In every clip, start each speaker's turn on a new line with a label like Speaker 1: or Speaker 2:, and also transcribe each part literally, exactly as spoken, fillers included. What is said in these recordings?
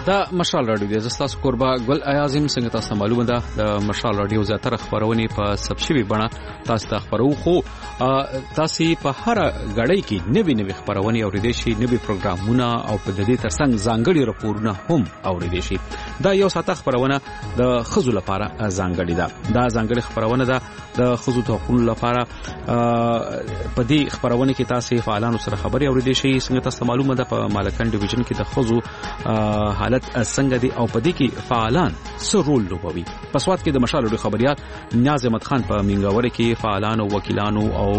Speaker 1: دا مشال رادیو د زستاس قربا ګل ایازم څنګه تاسو معلومه ده د مشال رادیو زیاتره خبرونه په سبشوي بڼه تاسو ته خبرو خو تاسو په هر غړی کې نوې نوې خبرونه اوریدئ شي نوې پروګرامونه او په دې ترڅنګ ځانګړي راپورونه هم اوریدئ شي دا یو ساته خبرونه د خزو لپاره ځانګړي ده دا ځانګړي خبرونه ده د خزو ته خپل لپاره په دې خبرونه کې تاسو فعالانو سره خبري اوریدئ شي څنګه تاسو معلومه ده په مالکان ډیویژن کې د خزو حالت څنګه دي او په دې کې فعالان څه رول لوبوي. په سواد کې د مشال رادیو خبريات نیاز احمد خان په منګاوري کې فعالانو وکیلانو او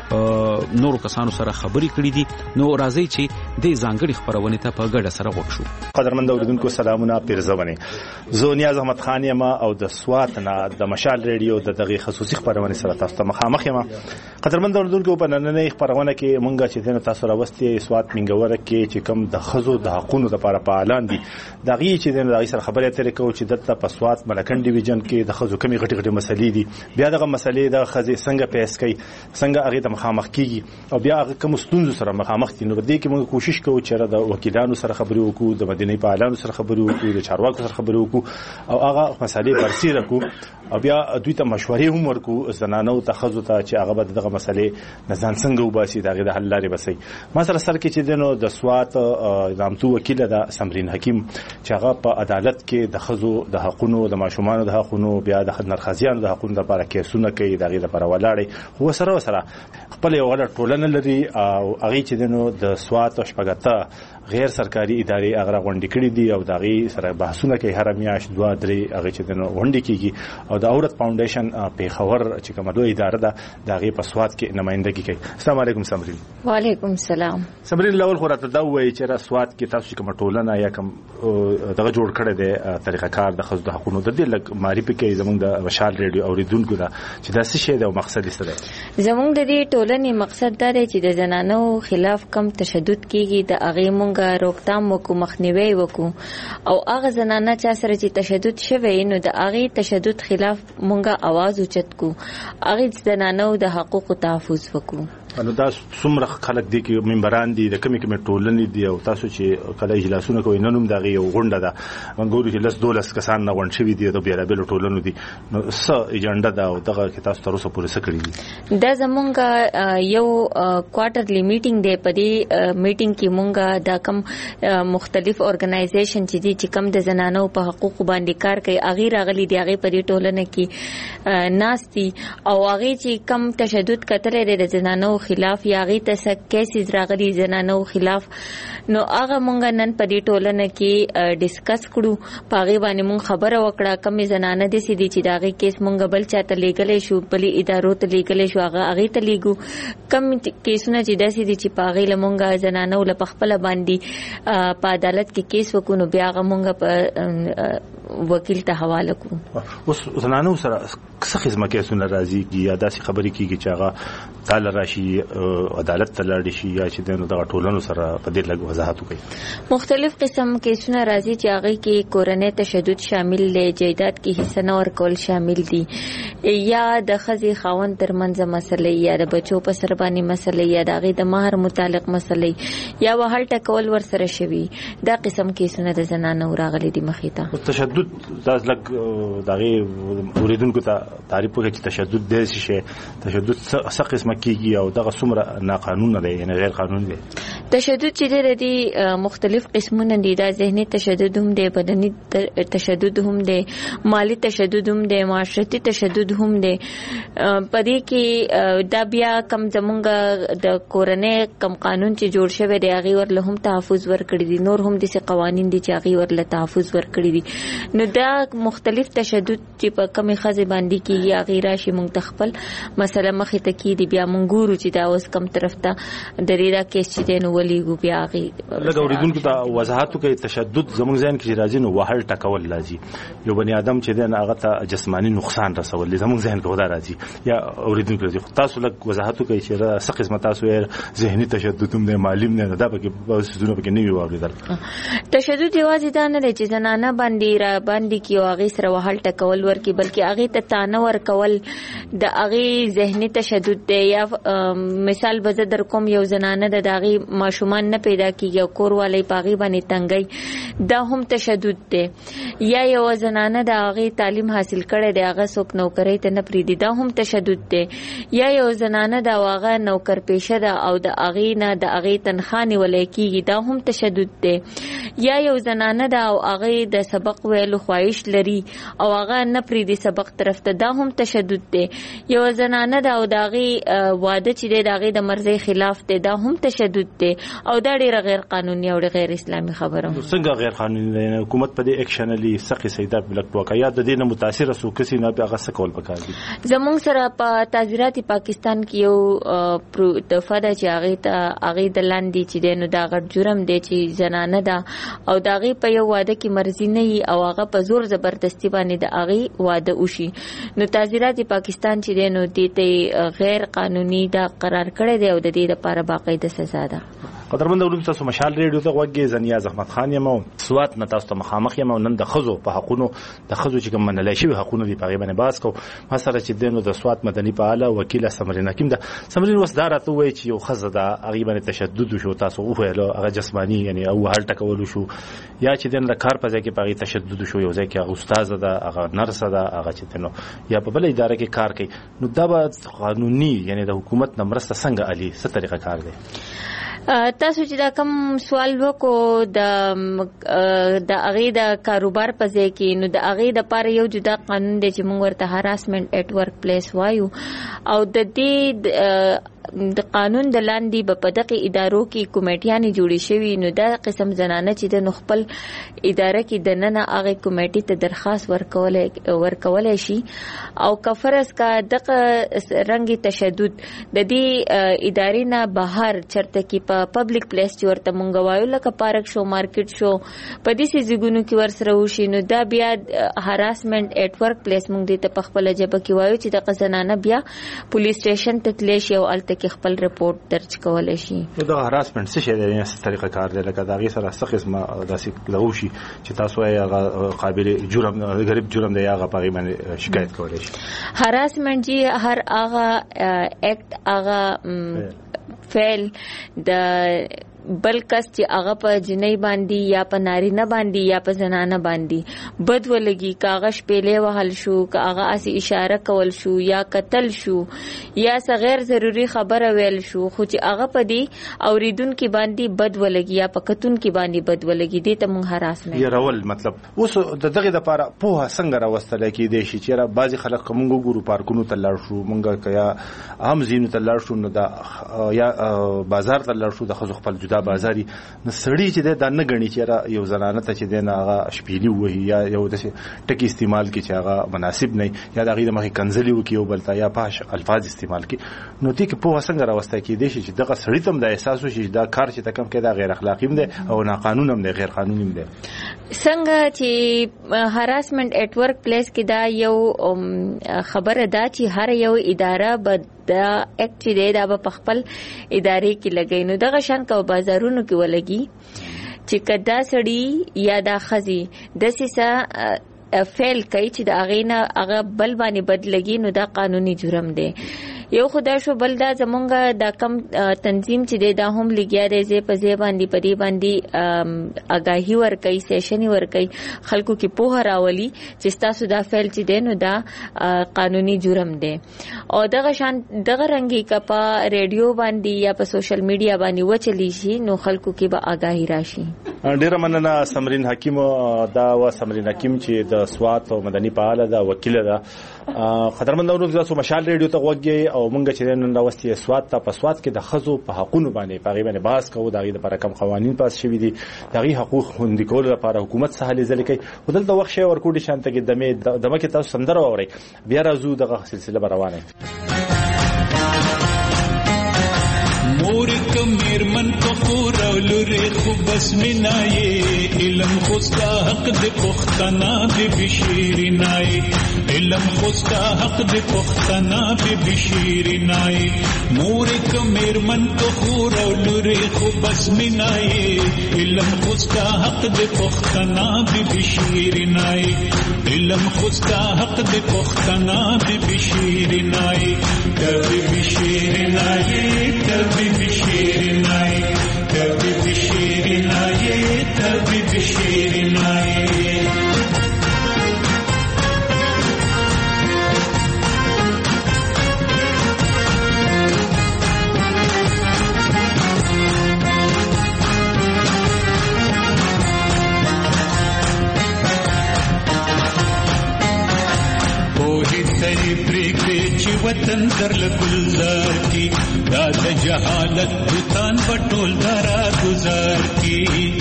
Speaker 1: نورو کسانو سره خبري کړې دي. نو راځي چې د ځانګړي خبرونه ته په ګډه سره وښو.
Speaker 2: قدرمن اوریدونکو سلامونه پیرزونه. زه نیاز احمد خان یم او د سواد نه د مشال رادیو د دغه خصوصي خبرونه سره تاسو ته مخامخ یم. قدرمن اوریدونکو په نننۍ خبرونه کې مونږه چې تاسو راوستي سواد منګاوري کې چې کوم د خزو د حقوقو لپاره فعالان دي دغه چې د رئیس سره خبرې اترې کوي چې دلته په سواد ملکن ډیویژن کې د خزو کمی غټي غټي مسلې دي. بیا دغه مسلې د خزې څنګه پیس کوي څنګه هغه ته مخامخ کیږي او بیا هغه کوم ستونزو سره مخامخ دي. نو په دې کې موږ کوشش کوو چې د وکیلانو سره خبرې وکړو د مدینه پالانو سره خبرې وکړو د چارواکو سره خبرې وکړو او هغه مسلې برسېره کو او بیا دوی ته مشورې هم ورکو زنانو ته خزو ته چې هغه به دغه مسلې نزان څنګه وباسي دغه د حل لارې بسي. ما سره سره کې چې دنو د سواد نامتو وکیل د سمرین حکیم چې هغه په عدالت کې د خزو د حقونو د ماشومان د حقونو بیا د نرخزیانو د حقونو لپاره کیسونه کوي دغه لپاره ولاړې هو سره سره خپل یو غړ ټولنه لري او هغه چې دنو د سواد او شپږته غیر سرکاري ادارې هغه غونډې کړې دي او دغه سره بحثونه کوي هر میاشت دوه درې هغه چې دنو غونډې کیږي او د عورت فاونډیشن په خبر چې کومه دوه اداره ده دغه په سواد کې نمائندګي کوي. السلام علیکم سمرین.
Speaker 3: وعلیکم السلام.
Speaker 2: سمرین لاول خو راته دا وایي چې را سواد کې تاسو کومه ټولنه یا کوم دغه جوړ کړی دی طریقه کار د خزو د حقوقو د دې لګ معرفي کوي زموږ د مشال رادیو اوریدونکو دا چې دا څه شی دی او مقصد یې څه دی.
Speaker 3: زموږ د دې ټولنې مقصد دا دی چې د زنانو خلاف کم تشدد کیږي د هغه مونږه روکتام وکړو مخنیوي وکړو او هغه زنانه چې سره چې تشدد شوی نو د هغه تشدد خلاف مونږه आवाज اوچت کو هغه زنانو د حقوقو تحفظ وکړو.
Speaker 2: نو دا څومره خلک دي چې ممبران دي د کمی کمی ټولنې دي او تاسو چې کله اجلاسونه کوي نن هم دغه یو غونډه ده منګوري کې لس دولس کسان نه غونډ شوي دي د بیلابل ټولنو دي. نو څه ایجنډا ده او دغه کې تاسو تر اوسه پوره څه کړی دي؟
Speaker 3: دا زمونږ یو کوارټرلی میټینګ دی. په دې میټینګ کې مونږه دا کم مختلف اورګنایزیشن چې دي چې کم د زنانو په حقوقو باندې کار کوي هغه راغلي دي هغه په دې ټولنه کې ناشتي او هغه چې کم تشدد کتلې د زنانو خلاف یا غي ته کیسز راغلي زنانو خلاف نو هغه مونږ نن په دې ټولنه کې ډیسکس کړو پاغي باندې مونږ خبره وکړه کمې زنانه دي سې دي چې داغه کیس مونږ بل چاته لګلې شو بلې ادارو ته لګلې شو هغه هغه ته لګو کم کیسونه چې داسې دي چې پاغي لمونږ زنانو له خپل باندې په عدالت کې کیس وکړو بیا هغه مونږ په وکیل ته حواله کړو.
Speaker 2: اوس زنانو سره څه قسمه کیسونه راځي یا داسې خبرې کیږي چې هغه تعالی راشي عدالت ته لاړ شي یا چې دغه دغه ټولنو سره په دې لګ وضاحت کوي.
Speaker 3: مختلف قسم کیسونه راځي چې هغه کې کورنۍ تشدد شامل دی جایداد کې حصہ نه ورکول شامل دي یا د خزي خاوند ترمنځ مسلې یا د بچو په سر باندې مسلې یا د هغه د مہر متعلق مسلې یا وهل ټکول ور سره شوي دا قسم کیسونه د زنانو راغلي دي مخې ته.
Speaker 2: تشدد د لګ دغه اوریدونکو ته تعریف وکړي چې تشدد د شي تشدد څه قسمه کیږي او دغه څومره ناقانونه دی یعنی غیر قانوني دی.
Speaker 3: تشدد چې د مختلف قسمونه دي دا ذهني تشدد هم دی بدني تشدد هم دی مالی تشدد هم دی معاشرتي تشدد هم دی. پدې کې دا بیا کم زمونږ د کورنۍ کم قانون چې جوړ شوی دی هغه ورله هم تحفظ ورکړي دي نور هم د قوانين دي چې هغه ورله تحفظ ورکړي دي. نو دا مختلف تشدد چې په کمی خزه باندې کې یا غیر شي مونږ تخپل مسله مخې ته کې دي بیا مونږ ګورو چې دا اوس کم طرف ته د ریدا کیس چې نو ولېګو بیا غي
Speaker 2: لږ اوریدونکو ته وضاحت کوي. تشدد زموږ ځین کې راځي نو وهل ټکول لازم یو بني ادم چې د هغه ته جسمانی نقصان رسول زموږ ذهن کې ودا راځي یا اوریدونکو راځي تاسو لږ وضاحت کوي چې څه قسمه تاسو یې ذهني تشدد هم نه معلوم نه دا به کې بس زونه به نه وي اوریدل.
Speaker 3: تشدد یوازې دا نه دی چې زنانه باندې را باندې کې او هغه سره وهل ټکول ورکی بلکې هغه ته تانه ور کول د هغه ذهني تشدد دی یا مثال به در کوم یو زنانه د هغه ماشومان نه پیدا کیږي او کور والی پاغي باندې تنګي دا هم تشدد دی یا یو زنانه د هغه تعلیم حاصل کړي دی هغه څوک نوکری ته نه پریدي دا هم تشدد دی یا یو زنانه د هغه نوکر پیشه ده او د هغه نه د هغه تنخواه ولای کیږي دا هم تشدد دی یا یو زنانه ده او هغه د سبق ویلو خواهش لري او هغه نه پریدي سبق طرف ته دا هم تشدد دی یو زنانه ده او د هغه واده چې دی د هغه د مرزي خلاف دی دا هم تشدد دی او دا ډیره غیر قانوني او غیر اسلامي خبره
Speaker 2: څنګه غیر قانوني دی حکومت په دې اکشن لري سخی سیدا بلک توقعات د دې نه متاثر سو کسي نه به هغه سکول پکار دي
Speaker 3: زموږ سره په تعزیرات پاکستان کې یو دفعه ده چې هغه ته هغه د لاندې چې دی نو دا غټ جرم دی چې زنانه ده او دا هغه په یو واده کې مرزي نه او هغه په زور زبردستی باندې د هغه واده وشي نو تعزیرات پاکستان چې دی نو دې ته غیر قانوني دا قرار کړی دی او د دې لپاره باقاعده سزا ده
Speaker 2: قدرمن علوم تاسو مشال ریډیو ته وګورئ زنیا زحمت خان یم سوات نه تاسو ته مخامخ یم نن د خزو په حقونو د خزو چې کوم منلای شي حقونو دی په غیبه باز کو مثلا چې دینو د سوات مدني فعال وکیل سمرین حکیم ده سمرین وسدارته وای چې یو خزه د غیبه تشدد شو تاسو وایلو هغه جسمانی یعنی او هل ټکول شو یا چې دین د کار په ځای کې په تشدد شو یو ځای کې استاد ده هغه نرس ده هغه چې دینو یا په بل اداره کې کار کوي نو دا به قانوني یعنی د حکومت نمرسته څنګه علي څه طریقه کار دی
Speaker 3: تاسو چې دا کوم سوال وکړو د د هغه د کاروبار په ځای کې نو د هغه د پاره یو جدا قانون دی چې موږ ورته هراسمنت ایٹ ورک پلیس وایو او د دې د قانون د لاندې په پدغه ادارو کې کمیټیانې جوړې شوې نو دا قسم زنانه چې د خپل اداره کې د نن هغه کمیټې ته درخواست ورکول ورکول شي او کفرس کا دغه رنګي تشدد د دې ادارې نه بهر چرته کې په پبلک پلیس چې ورته مونږ وایو لکه پارک شو مارکیټ شو په دې سيزګونو کې ورسره وشي نو دا بیا هراسمنت ایٹ ورک پلیس مونږ دې ته په خپل جبه کې وایو چې د قزنانه بیا پولیس سټیشن ته تللی شي او الته کې خپل رپورت درج کول شي
Speaker 2: دا هراسمنت څه شي دی څه طریقه کار دی لکه دا غي سره څه قسمه داسې لغوشي چې تاسو یې قابل جرم غریب جرم دی هغه په باندې شکایت کولای شي
Speaker 3: هراسمنت جی هر هغه اکټ هغه فعل د بل کس چې هغه په جنۍ باندې یا په نارینه باندې یا په زنانه باندې بد ولګي کاغذ پیلې وهل شو کاغه اسی اشاره کول شو یا قتل شو یا غیر ضروری خبره ویل شو خو چې هغه په دې اوریدونکو باندې بد ولګي یا په کتونکو باندې بد ولګي دې ته مونږ هراسمنت
Speaker 2: یې راول مطلب اوس د دغه لپاره په څنګه راوستل کې دي چې را بعضي خلک کومو ګورو پارکونو ته لاړ شو مونږه کیا عام زینو ته لاړ شو نو دا یا بازار ته لاړ شو د خزو خپل بازاري نو سړی چې دا نه غني چې یو زنانه ته چې دغه هغه شپېلی وهي یا یو د ټکی استعمال کی چې هغه مناسب نه یا د غیر مخې کنځلي وکي او بلتا یا پاش الفاظ استعمال کی نو دې کې په څنګه راوسته کې دي چې دغه سړی تم د احساس وشي دا کار چې تکم کې دا غیر اخلاقی هم دي او نا قانون هم دي غیر قانوني هم دي
Speaker 3: څنګه چې هراسمنت ایٹ ورک پلیس کې دا یو خبره ده چې هر یو اداره به دا اکټ دی دا په خپل ادارې کې لګي نو دغه شان کو بازارونو کې ولګي چې کدا سړی یا دا خزي د سیسه فعل کوي چې د اغینا هغه بل باندې بدلګي نو دا قانوني جرم دی یو خدا شو بل دا زمونږه دا کم تنظیم چې دی دا هم لګیا دی زی په زی باندې پدی باندې اگاهی ور کوي سیشن ور کوي خلکو کې په راولي چې تاسو دا فعل چې دی نو دا قانوني جرم دی او دغه شان دغه رنګي کپا ریډیو باندې یا په سوشل میډیا باندې وچلی شي نو خلکو کې به اگاهی راشي
Speaker 2: ډیر مننه سمرین حکیم دا و سمرین حکیم چې د سوات او مدني فعال ده وکیل ده قدرمن اورو تاسو مشال ریډیو ته وګورئ او مونږ چې نن راوستي سوات ته په سوات کې د خزو په حقوقو باندې په غیبه باز کوو د غیبه لپاره کوم قوانين پاس شوي دي د غي حقوق خوندي کول لپاره حکومت سهالي ځل کوي ودلته وخت شي ورکوټي شانته کې دمه دمه کې تاسو سندره اوري بیا راځو دغه سلسله روانه
Speaker 4: مور کمیر من پخور او لوري خو بس منای علم خوستا حق د پختنا به بشیرنای علم خوستا حق د پختنا به بشیرنای مور کمیر من پخور او لوري خو بس منای علم خوستا حق د پختنا به بشیرنای علم خوستا حق د پختنا به بشیرنای کبي بشیرنای کبي بشیرنای کبي بشیرنای کبي بشیرنای وطن در لگلزار کی داد جہالت بتان بٹول دارا گزار کی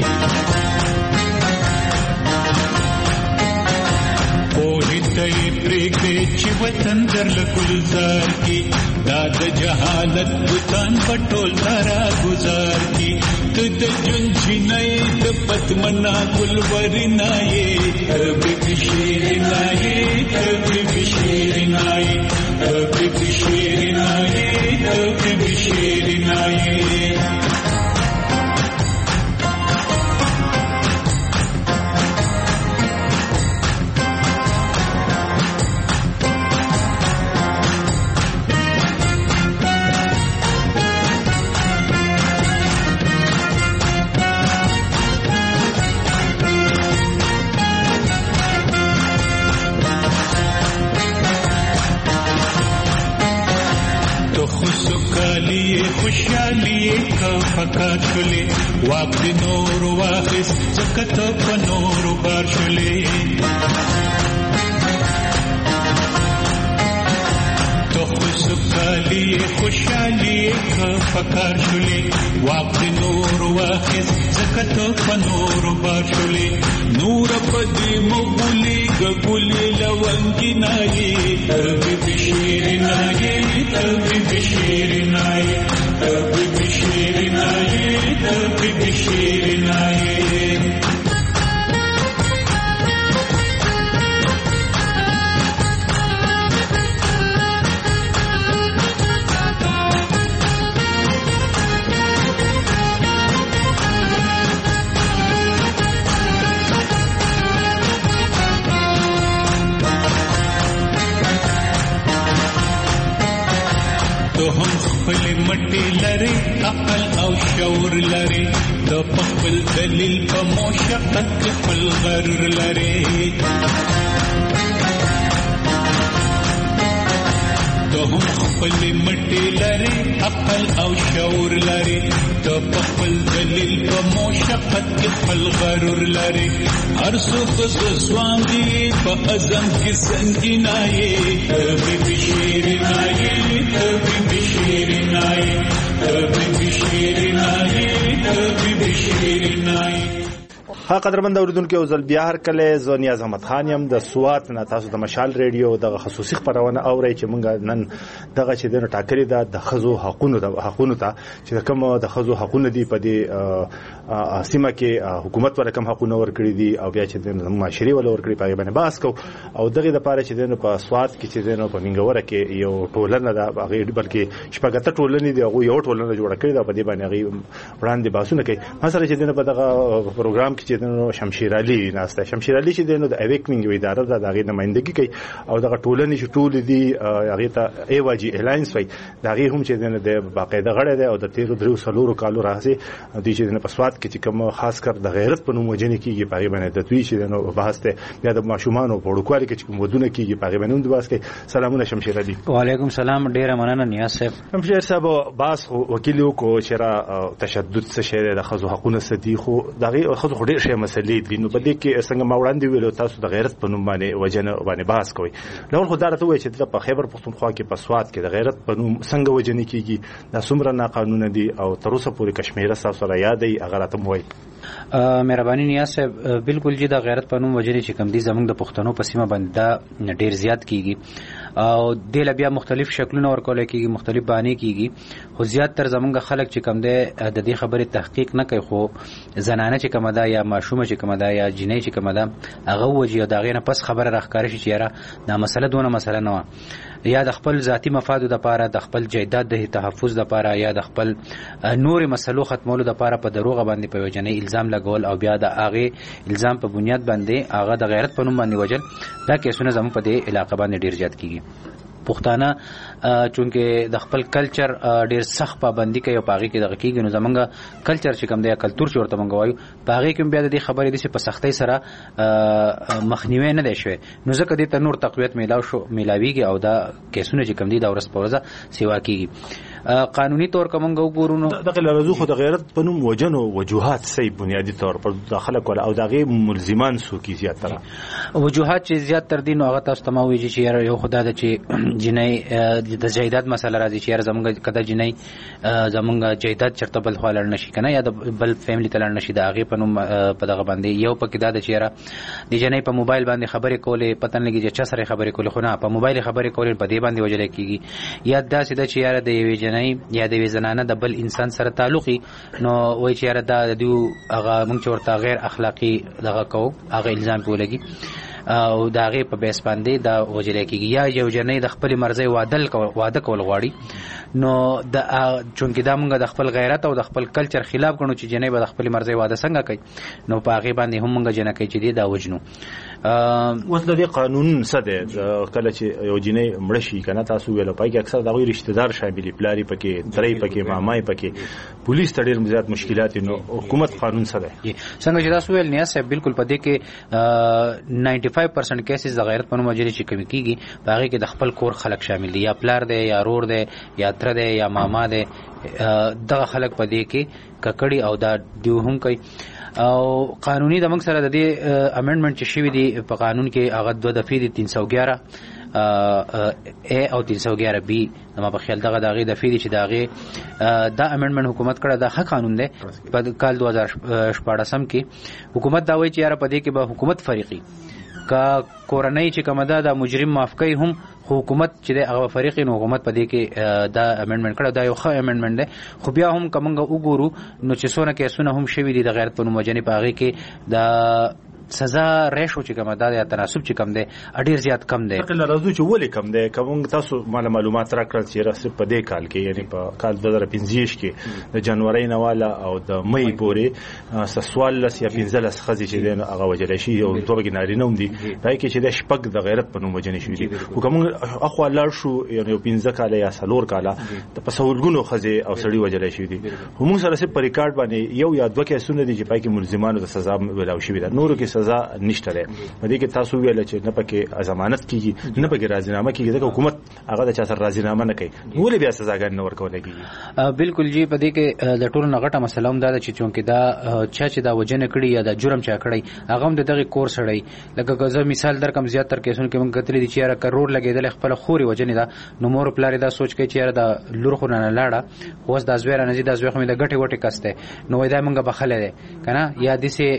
Speaker 4: کوئی تئی پریکے چی وطن در لگلزار کی داد جہالت بتان بٹول دارا گزار کی تد جن چھنائے دپت منا گلوری نائے کبھی بشیر نائے کبھی بشیر نائے کبھی بشیر نائے کبھی بشیر نائے خوشحالی کا فقط شلے واق دی نور واخس زکت پا نور بار شلے تو خوشحالی خوشحالی کا فقط شلے واق دی نور واخس زکت پا نور بار شلے نور پا دی مغولی گگولی لونگی نائی کبھی بشیر نائی کبھی بشیر نائی کبھی بشیر نائی کبھی بشیر نائی خپل مټي لري عقل او شعور لري د خپل دلیل په مشقت خپل غرور لري د خپل مټي لري عقل او شعور لري د خپل دلیل په مشقت خپل غرور لري هر څوک ځوان دي په اذن کې سنگینای کبي بشیر نای کبي بشیر نای کبي بشیر نای کبي بشیر نای
Speaker 2: ها قدرمن اوریدونکو او ځل بیا هر کله زه نیاز احمد خان یم د سوات نه تاسو د مشال ریډیو د خصوصي خبرونه اورئ چې مونږ نن دغه چې د ټاکري د خزو حقونو د حقونو ته چې کوم د خزو حقونه دی په دې سیمه کې حکومت ور کوم حقونه ورکړي دي او بیا چې د معاشري ول ورکړي په باندې باس کو او دغه د پاره چې د په سوات کې چې د په منګوره کې یو ټولنه د هغه بلکې شپږته ټولنې دی هغه یو ټولنه جوړ کړي دا په دې باندې هغه وړاندې باسونه کوي مثلا چې د په دغه پروګرام کې نو شمشیر علي ناسته شمشیر علي چې د اویکنینګ اداره د دغه نمائندګي کوي او دغه ټولنې چې ټول دي هغه ته ای واجی الاینس وي دغه هم چې د باقاعده غړي دی او د تیر درو سلورو کالو راځي د چې په سواد کې چې کوم خاص کر د غیرت په نوم وجنې کیږي په باندې د دوی چې نو بحث ته د ماشومان او وړوکوالي کې کوم ودونه کیږي په باندې د بحث کې سلامونه شمشیر علي
Speaker 5: وعلیکم سلام ډیره مننه نیاز صاحب
Speaker 2: شمشیر صاحب باس وکیل کو چې را تشدد څه شی د خزو حقوقو سدي خو دغه خزو ډیر شی مسلې دي نو بده کې څنګه ما وړاندې ویلو تاسو د غیرت په نوم باندې وجنه باندې بحث کوي نو خو دا راته وایي چې په خیبر پختونخوا کې په سواد کې د غیرت په نوم څنګه وجنه کیږي دا څومره ناقانونه دي او تر اوسه پورې کشمیر تاسو را یادې هغه راته وایي
Speaker 5: مهرباني نیاز صاحب بالکل جی دا غیرت په نوم وجنې چې کم دي زمونږ د پښتنو په سیمه باندې دا ډیر زیات کیږي او د بیا مختلف شکلونه ورکول کیږي مختلف بانې کیږي خو زیات تر زمونږ خلک چې کم ده د دې خبرې تحقیق نه کوي خو زنانه چې کم ده یا ماشومه چې کم ده یا جنې چې کم ده هغه وجه او دغه نه پس خبره راخکاره شي چې یاره دا مسله دونه مسله نه یا د خپل ذاتی مفادو د پاره د خپل جیداد د تحفظ د پاره یا د خپل نور مسلو ختمولو د پاره په دروغ باندې په وجنې الزام لګول او بیا د هغه الزام په بنیاد باندې هغه د غیرت په نوم باندې وجل دا کیسونه زموږ په دې علاقې باندې ډیر زیات کیږي پښتانه چونکه د خپل کلچر ډیر سخت پابندي کوي او پاغي کې دغه کېږي نو زمونږ کلچر چې کوم دی کلچر چې ورته مونږ وایو پاغي کې بیا د دې خبرې د په سختۍ سره مخنیوي نه دی شوی نو ځکه د تنور تقویت میلاو شو میلاویږي او دا کیسونه چې کوم دي د ورځ په ورځ سیوا کیږي قانوني طور کوم وګورو نو
Speaker 2: دغه لرزو خو د غیرت په نوم وجنو وجوهات صحیح بنیادی طور پر داخله کول او دغه ملزمان سو کی زیات تر
Speaker 5: وجوهات چې زیات تر دین او هغه تاسو تماوي چې یو خدای د چې جنۍ د جیداد مسله راځي چې زمونږ کده جنۍ زمونږ جیداد چرته بل خلل نشي کنه یا د بل فیملی تلل نشي د هغه په نوم په دغه باندې یو پکې دا د چیرې د جنۍ په موبایل باندې خبرې کولې پتن لګي چې چا سره خبرې کولې خو نه په موبایل خبرې کولې په دې باندې وجل کېږي یا دا سیده چې یاره د یوې جنۍ یا د یوې زنانه د بل انسان سره تعلقي نو وایي چې یاره دا د هغه موږ چې ورته غیر اخلاقی دغه کوو هغه الزام په ولګي او دا غي په بیس باندې دا وجل کېږي یا یو جنۍ د خپل مرزي وادل واده کول غواړي نو د چونکې دا موږ د خپل غیرت او د خپل کلچر خلاف کړو چې جنۍ به د خپل مرزي واده څنګه کوي نو په هغه باندې هم موږ جنۍ کوي چې دا وجنو
Speaker 2: اوس د دې قانون څه دی کله چې یو جنۍ مړ شي کنه تاسو ویل پای کې اکثر دا غوي رشتہ دار شامل پلاری پکې درې پکې مامای پکې پولیس ته ډېر زیات مشکلات نو حکومت قانون څه دی
Speaker 5: څنګه چې تاسو ویل نه صاحب بالکل پدې کې نننटी five percent کیسز د غیرت په نوم وجري چې کوي کیږي باغې کې د خپل کور خلک شامل دي یا پلار دی یا رور دی یا تر دی یا ماما دی دغه خلک په دې کې ککړی او دا دیو هم کوي او قانوني د موږ سره د دې امندمنت چې شوی دی په قانون کې هغه دوه دفعې دي تین سو ګیارہ ا او تین سو ګیارہ بی نو په خیال دغه دغه د فیری چې دغه دا امندمنت حکومت کړه د حق قانون دی په کال دو هزار شپږم کې حکومت دا وایي چې یاره په دې کې به حکومت فریقي کا کورنۍ چې کومه ده د مجرم معاف کوي هم حکومت چې د هغه فریقي نو حکومت په دې کې دا امندمنت کړه دا یو ښه امندمنت دی خو بیا هم کومه وګورو نو چې څونه کې څونه هم شوی دي د غیرت په نوم وجنې په هغه کې د سزا ریشو چې کومه ده یا تناسب چې کم دی اډیر زیات کم دی
Speaker 2: کله راځو چې ولې کم دی کوم تاسو مال معلومات راکړل چې راځي په دې کال کې یعنی په کال دو هزار پنځه کې د جنوري نواله او د مې پورې سوال لس یا پنځه لس خزي چې دین هغه وجل شي او دوه ګناري نوم دي پای کې چې د شپږ د غیرت په نوم وجنې شوې دي حکومت اخو لار شو یعنی پنځه کال یا سلور کال د پسولګونو خزي او سړي وجل شوې دي هم سره سره په ریکارډ باندې یو یا دوه کې سونه دي چې پای کې ملزمانو د سزا ولاو شوې ده نور کې سزا نشته ده په دې کې تاسو ویل چې نه پکې ضمانت کیږي نه پکې راضینامه کیږي ځکه حکومت هغه د چا سره راضینامه نه کوي ولې بیا سزاګان نه ورکول کیږي
Speaker 5: بالکل جی په دې کې د ټولو نغټه مسله هم دا چې چونکې دا چا چې دا وجنه کړی یا دا جرم چا کړی هغه هم دغه کور سړی لکه که مثال در کوم زیات تر کیسونه کې موږ کتلې دي چې یاره کروڑ لګیدل خپل خوري وجنه دا نو مور پلار دا سوچ کوي چې یاره دا لور خو نه لاړه اوس د ازویر نه زی د ازویر خو د غټي وټي کسته نو وای دا موږ بخله ده کنه یا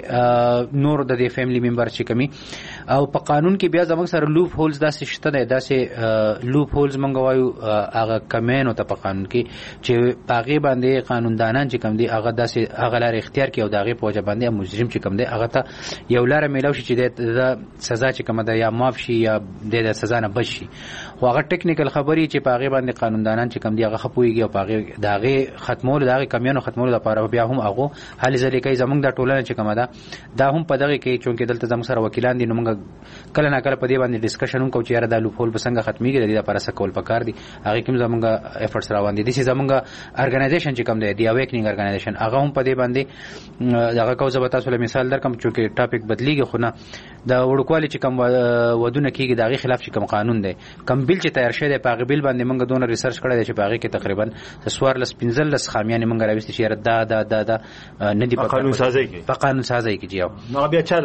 Speaker 5: دسه نور د دې فیملی ممبر چې کمی او په قانون کې بیا زموږ سره لوپ هولز داسې شته ده داسې لوپ هولز مونږ وایو هغه کمینو ته په قانون کې چې هغه باندې قانوندانان چې کم دي هغه داسې هغه لار اختیار کوي او دغه په وجه باندې مجرم چې کم دي هغه ته یو لار میلاو شي چې د سزا چې کم ده یا معاف شي یا د سزا نه بچ شي خو هغه ټیکنیکل خبري چې په هغه باندې قانوندانان چې کم دي هغه خپويږي او په هغه دغه ختمول دغه کمینو ختمول لپاره بیا هم هغه حل ځلې کوي زموږ د ټولنه چې کم ده دا هم په دغه کې چونکې دلته زموږ سره وکیلان دي نو موږ کله نه کله په دې باندې ډیسکشن هم کوو چې یاره دا لوپ هول به څنګه ختميږي د دې لپاره څه کول پکار دي هغه کوم زموږ افورټس روان دي د سي زموږ ارګنایزیشن چې کوم دی دی اویکنینګ ارګنایزیشن هغه هم په دې باندې هغه کو زبتا سره مثال در کوم چې ټاپک بدلیږي خو نه دا وړوکوالي چې کوم ودونه کیږي دغه خلاف چې کوم قانون دی کوم بل چې تیار شوی دی په غبل باندې موږ دونه ریسرچ کړی دی چې په هغه کې تقریبا سوار لس پنځل لس خامیان موږ راوستي چې دا دا دا نه دی
Speaker 2: په قانون سازي کې
Speaker 5: په قانون سازي کې جیو
Speaker 2: نو بیا چا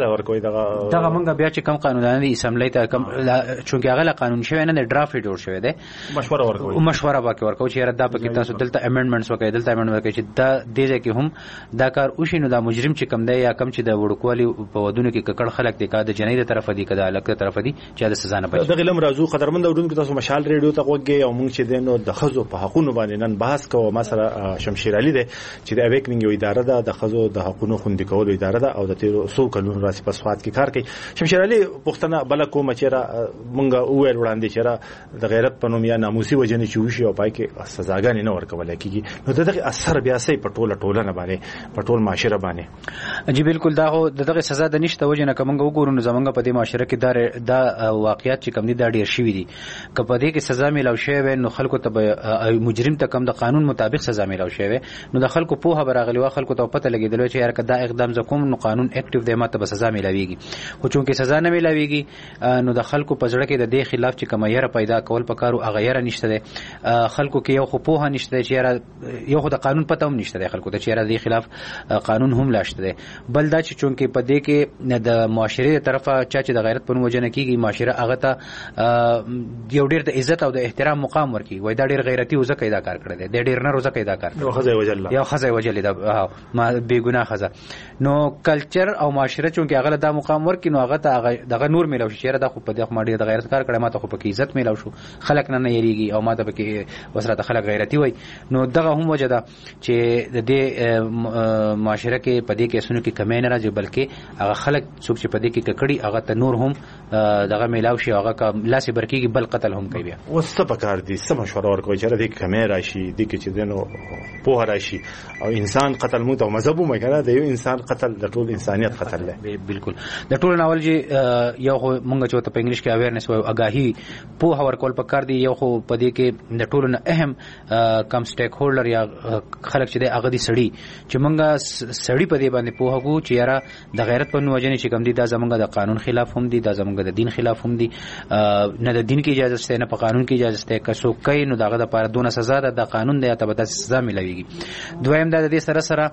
Speaker 2: کله ورکوي دغه
Speaker 5: دغه مونږ بیا چې کم قانونونه دي اسمبلی ته کم چونکې هغه قانون شوی نه ډرافټ جوړ شوی دی
Speaker 2: مشوره ورکوي
Speaker 5: مشوره باکي ورکوي چې ردا پکې تاسو دلته امندمنټس وکړئ دلته امندمنټ وکړئ چې دا دیږي کې هم دا کار وشي نو دا مجرم چې کم دی یا کم چې د وړوکوالي په ودونو کې ککړ خلک دي کا د جنۍ د طرف دي کدا الګ طرف دي چې د سزا نه بچي
Speaker 2: دغه لم راځو قدرمن اورونکو تاسو مشال ریډیو ته وګورئ او موږ چې دینو د خزو په حقوقو باندې نن بحث کوو مثلا شمشیر علي دی چې د اویکنګ یو اداره ده د خزو د حقوقو خوندي کولو اداره ده او د تیرو سو کلونو راسي په سواد کې کار کوي شمشیر علي پښتنه بل کوم چې را مونږ وویل وړاندې چې را د غیرت په نوم یا ناموسي وجنې چې وشي او پای کې سزاګانې نه ورکول کېږي نو دغه اثر بیا سي په ټوله ټولنه باندې په ټول معاشره باندې
Speaker 5: جی بالکل دا هو دغه سزا د نشته وجنه کومه وګورو نو زمونږ په دې معاشره کې دا واقعیت چې کم دي دا ډیر شوی دي که په دې کې سزا ملو شوی نو خلکو ته مجرم ته کم د قانون مطابق سزا ملو شوی نو د خلکو په هغه راغلی وا خلکو ته پته لګیدل چې یار کدا اقدام زکوم نو قانون اکټیو دی ماته به سزا ملويږي خو چونکه سزا نه ملويږي نو د خلکو په ځړه کې د دې خلاف چې کوم یره پیدا کول پکارو هغه یره نشته دی خلکو کې یو خو په نشته چې یاره یو خو د قانون پته هم نشته دی خلکو ته چې یاره د خلاف قانون هم لاشته دی بل دا چې چونکه په دې کې د معاشره طرفه چا چې د غیرت په وجه نه کیږي معاشره هغه ته یو ډیر د عزت او د احترام مقام ورکي وای دا ډیر غیرتی وزه کیدا کار کړی دی د ډیر نه روزه کیدا کار
Speaker 2: یو خزه وجل
Speaker 5: یو خزه وجل دا ما بے ګناه خزه نو کلچر او معاشره چونکه هغه دا مقام ورکي نو هغه ته دغه نور ملو شي یاره د خو په دغه ماډي د غیرت کار کړی ماته خو په عزت ملو شو خلک نه نه یریږي او ماته په وسره خلک غیرتی وای نو دغه هم وجه ده چې د دې معاشره کې په دې کې سونو کې کمی نه راځي بلکې هغه خلک څوک چې په دې کې ککړي هغه ته نور هم دغه ملاو شي هغه کا لاس برکیږي بل قتل هم کوي
Speaker 2: وسته پکار دي سم مشوره ورکوي چې دې کمی راشي دې کې چې دنو په راشي او انسان قتل موت او مذهب مو کنه د یو انسان قتل د ټول انسانيت قتل دی
Speaker 5: بالکل د ټول ناول جی یو مونږ چې په انګلیش کې اویرنس او اگاهي په هور کول پکار دي یو خو په دې کې د ټول نه اهم کم سټیک هولډر یا خلک چې د هغه دي سړی چې مونږه سړی په دې باندې په هغه چې یاره د غیرت په نوجنې چې کم دي دا زمونږ د قانون خلاف هم دي دا زمونږ د دین خلاف هم دي نه د دین کې اجازه شته نه په قانون کې اجازه شته که څوک کوي نو دغه د پاره دونه سزا ده د قانون دی ته به د سزا ملويږي دویم د دې سره سره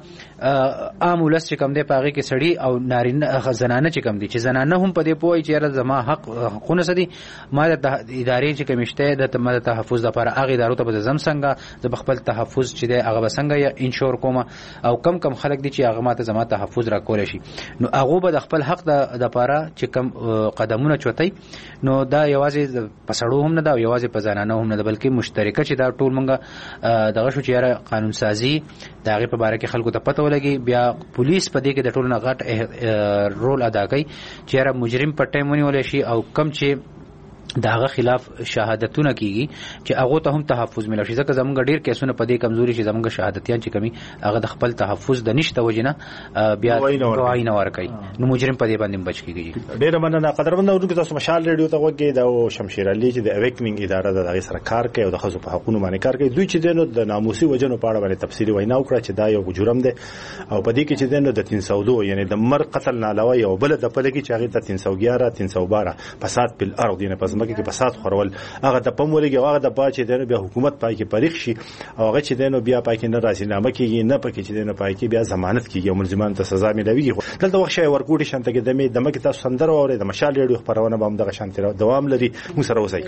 Speaker 5: عام ولس چې کم دی پاغي کې سړی او نارینه زنانه چې کم دي چې زنانه هم په دې پوي چې یاره زما حق حقونه سدي ما د ادارې چې کمشته د تمه تحفظ لپاره هغه ادارو ته به زم څنګه د خپل تحفظ چې دی هغه بسنګ یا انشور کوم او کم کم خلک دي چې هغه ماته زما تحفظ را کول شي نو هغه به د خپل حق د لپاره چې کم قدمونه چوتای نو دا یوازې پسړو هم نه دا یوازې په زنانه هم نه بلکې مشترکه چې دا ټول مونږه دغه شو چې یاره قانون سازي دا هغه په باره کې خلکو ته پته ولګي بیا پولیس په دې کې د ټول نه غټ رول ادا کوي چې یاره مجرم په ټیم ونیول شي او کم چې داغه خلاف شهادتونه کیږي چې هغه ته هم تحفظ ملو شي ځکه زمونږ ډیر کیسونه په دې کمزوري شي زمونږ شهادتيان چې کمی هغه د خپل تحفظ د نشته وجنه بیا گواهی نه ورکړي نو مجرم په دې باندې بچ کیږي
Speaker 2: ډیر مننه قدرمن اورونکو تاسو مشال ریډیو ته وګورئ دا شمشیر علي چې د اویکنګ اداره د هغه سره کار کوي او د خزو په حقوقو باندې کار کوي دوی چې دنو د ناموسي وجنو په اړه باندې تفصیلی وینا وکړه چې دا یو جرم دی او په دې کې چې دنو د تین سو دو یعنی د مر قتل نه علاوه یو بل د پلګي چې هغه د تین سو ګیاره تین سو بارہ فساد په الارض نه پزماکه کې فساد خور هغه د پمولګي هغه د باچې دنه بیا حکومت پای کې پریخ شي او هغه چې دنه بیا پای کې نه راځي نامه کېږي نه پکې چې دنه پای کې بیا ضمانت کېږي او ملزمان ته سزا ملويږي دلته وخت شي ورکوټي شانته کې دمه دمه کې تاسو سندره اوري د مشال ریډیو خبرونه به هم دغه شانته دوام لري مو سره وځي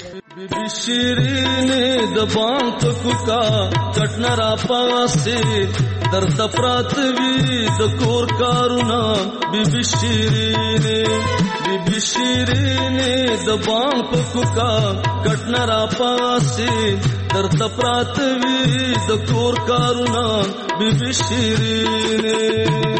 Speaker 6: شیرین د بانک کوکا کټنا را پاسه درد پرات وی د کور کارونا بی بی شیرین بی بی شیرین د بانک کوکا کټنا را پاسه درد پرات وی د کور کارونا بی بی شیرین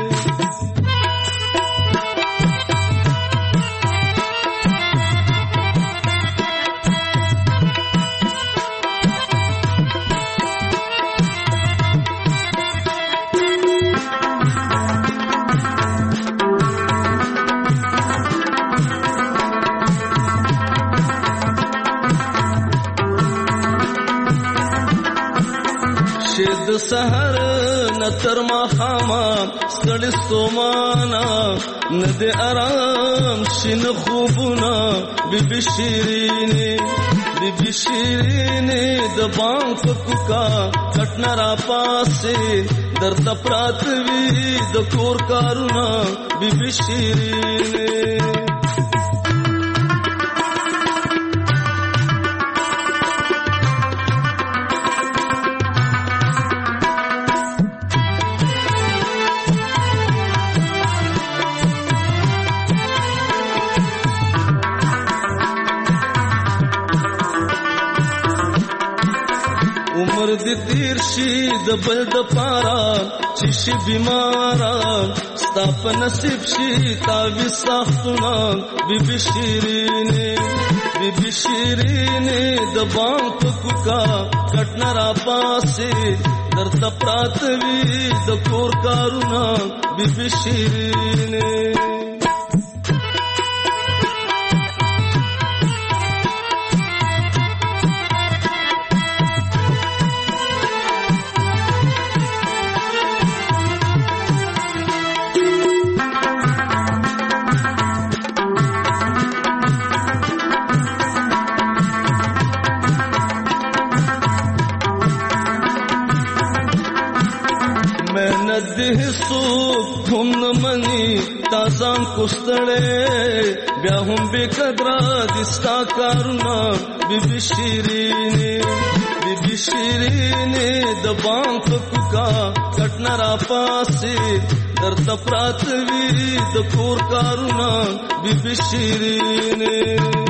Speaker 6: د سحر نتر ما خاما ستړي سومانا ند آرام شین خوبنا بی بی شیرین بیبي شیرینې د بام کوکا کټنا را پاسه درته پرات وی د کور کارونه بیبي شیرینې عمر دې تیر شي د بل د پارا چې شي بیمارا ستا په نصیب شي تاوي ساختونه بیبي شیرینې بیبي شیرینې د بام په کوکا کټنا را پاسه درته پرات وی د کور کارونه بیبي شیرینې هم نمانی تازان کستړې بیا هم به قدر دستا کارونه بیبي شیرینې بیبي شیرینې د بام کوکا کټنا را پاسه درته پرات وی د کور کارونه بیبي شیرینې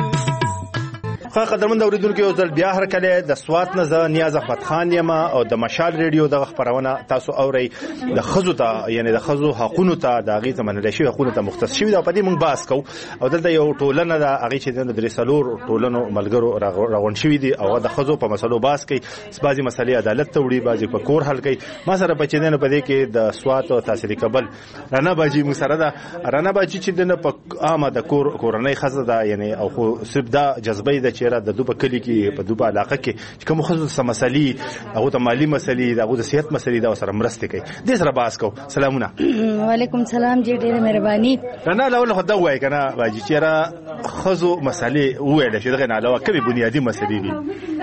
Speaker 2: خو قدرمن اوریدونکو یو ځل بیا هر کله د سوات نه ز نیاز احمد خان یم او د مشال ریډیو د خبرونه تاسو اوري د خزو ته یعنی د خزو حقونو ته د غي زمنه شي حقونو ته مختص شي دا پدې مونږ باس کو او دلته یو ټولنه د هغه چې د درسلور ټولنو ملګرو راغون شوی دي او د خزو په مسلو باس کوي بعضي مسلې عدالت ته وړي بعضي په کور حل کوي ما سره په چینه په دې کې د سوات او تحصیل قبل رانا باجی مو سره دا رانا باجی چې د په عامه د کور کورنۍ خزه ده یعنی او خو سبدا جذبې د چیرې د دوبه کلی کې په دوبه علاقه کې چې کوم خصوص مسلې هغه ته مالی مسلې هغه د صحت مسلې دا سره مرسته کوي د سره باس کو سلامونه
Speaker 7: وعلیکم سلام جی ډیره مهرباني
Speaker 2: کنه لا ول خدای وای کنه واجی چیرې خزو مسلې وایله چې دغه نه علاوه کومي بنیادی مسلې دي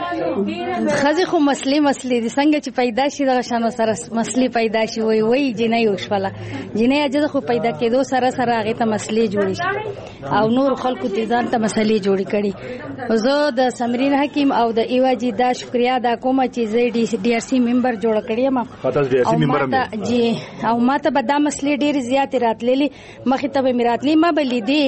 Speaker 7: خزه خو مسلې مسلې دي څنګه چې پیدا شي دغه شانو سره مسلې پیدا شي وای وای جنې وشوله جنې اجازه خو پیدا کېدو سره سره هغه ته مسلې جوړي او نور خلکو ته ځان ته مسلې جوړي کړي زه د سمرین حکیم او د ایواجی دا شکریا دا کومه چې زه ډي ار سي ممبر جوړ کړی یم
Speaker 2: تاسو ډي ار سي ممبر هم
Speaker 7: جی او ماته به دا مسلې ډېر زیات راتللې مخې ته به میراتلې ما به لیدې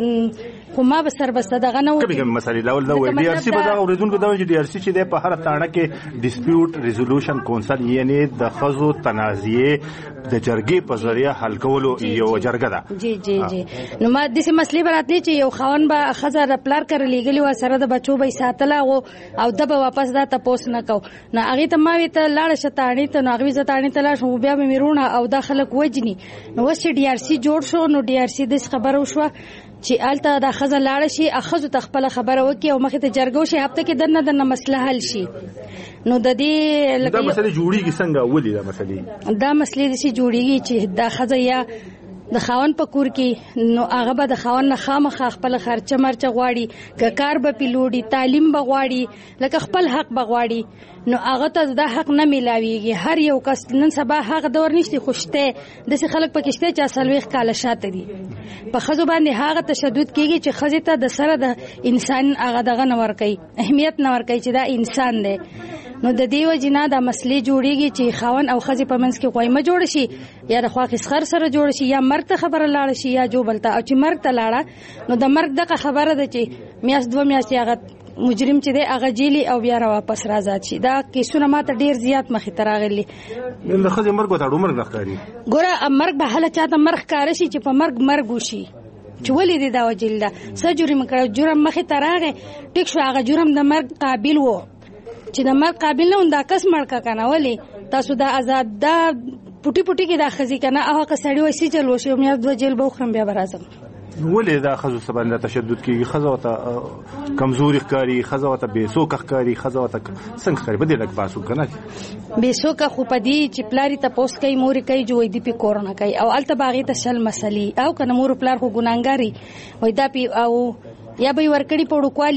Speaker 7: خو ما به سر بسته دغه نه و
Speaker 2: کومه مسلې لاول دا وی ډي ار سي به دا اوریدونکو دا چې ډي ار سي چې د په هر تاړه کې ډیسپیوټ ریزولوشن کونسل یعنی د خزو تنازعې د جرګې په ذریعہ حل کولو یو جرګه ده
Speaker 7: جی جی جی نو ما د دې مسلې براتلی چې یو خاون به خزر پلار کړ لګلی و سره د بچو به ساتله او او د به واپس دا تاسو نه کو نه هغه ته ما وی ته لاړ شتاړی ته نو هغه زتاړی ته لاړ شو بیا به میرونه او د خلک وجنی نو وسې ډي ار سي جوړ شو نو ډي ار سي د خبرو شو چې آلته د خزه لاړ شي اخذ تخپل خبره وکي او مخه ته جرګو شي هفته کې دنه دنه مسله حل شي نو د دې
Speaker 2: دا مسله جوړیږي څنګه ولې دا مسله
Speaker 7: دا مسله دې جوړیږي چې د خزه یا د خاون په کور کې نو هغه به د خاون نه خامخ خپل خرچه مرچه غواړي ک کار به پیلوړي تعلیم به غواړي لکه خپل حق به غواړي نو هغه ته د حق نه ملاويږي هر یو کس نن سبا هغه دور نشته خوشته د څه خلک پکشته چې سلويخ کاله شاته دي په خزو باندې هغه تشدد کیږي چې خزه ته د سره د انسان هغه دغه نور کوي اهمیت نور کوي چې دا انسان دی نو د دیو جنا د مسلې جوړیږي چې خاون او خزه په منځ کې قایمه جوړ شي یا د خوا خسخر سره جوړ شي یا مرګ ته خبره لاړ شي یا جو بلتا او چې مرګ ته لاړه نو د مرګ دغه خبره ده چې میاس دوه میاس هغه مجرم چې دی هغه جیلی او بیا را واپس راځي شي دا کیسونه ماته ډیر زیات مخې ته راغلي
Speaker 2: د خزه مرګ وته عمر ځخاري
Speaker 7: ګوره مرګ به حاله چاته مرګ کار شي چې په مرګ مرګ وشي چې ولې دی دا وجل دا سجوري مکړه جرم مخې ته راغی ټیک شو هغه جرم د مرګ قابل وو چې د مرګ قابل نه دا کس مړ کا کنه ولې تاسو دا آزاد دا پټي پټي کې دا خزي کنه هغه کسړی وسی چل وشي مې دوه جیل به خرم بیا برازم
Speaker 2: ولې دا خزو سبانه تشدد کیږي خزو ته کمزوري ښکاری خزو ته بیسو ښکاری خزو ته څنګه ښکاری بده لګ پاسو کنه
Speaker 7: بیسو کا خو پدی چې پلاری ته پوسټ کوي مور کوي جوړ دی په کورونا کوي او الته باغی ته شل مسلې او کنه مور پلار خو ګناګاری وای دا پی او یا به ورکړی په وړوکوالي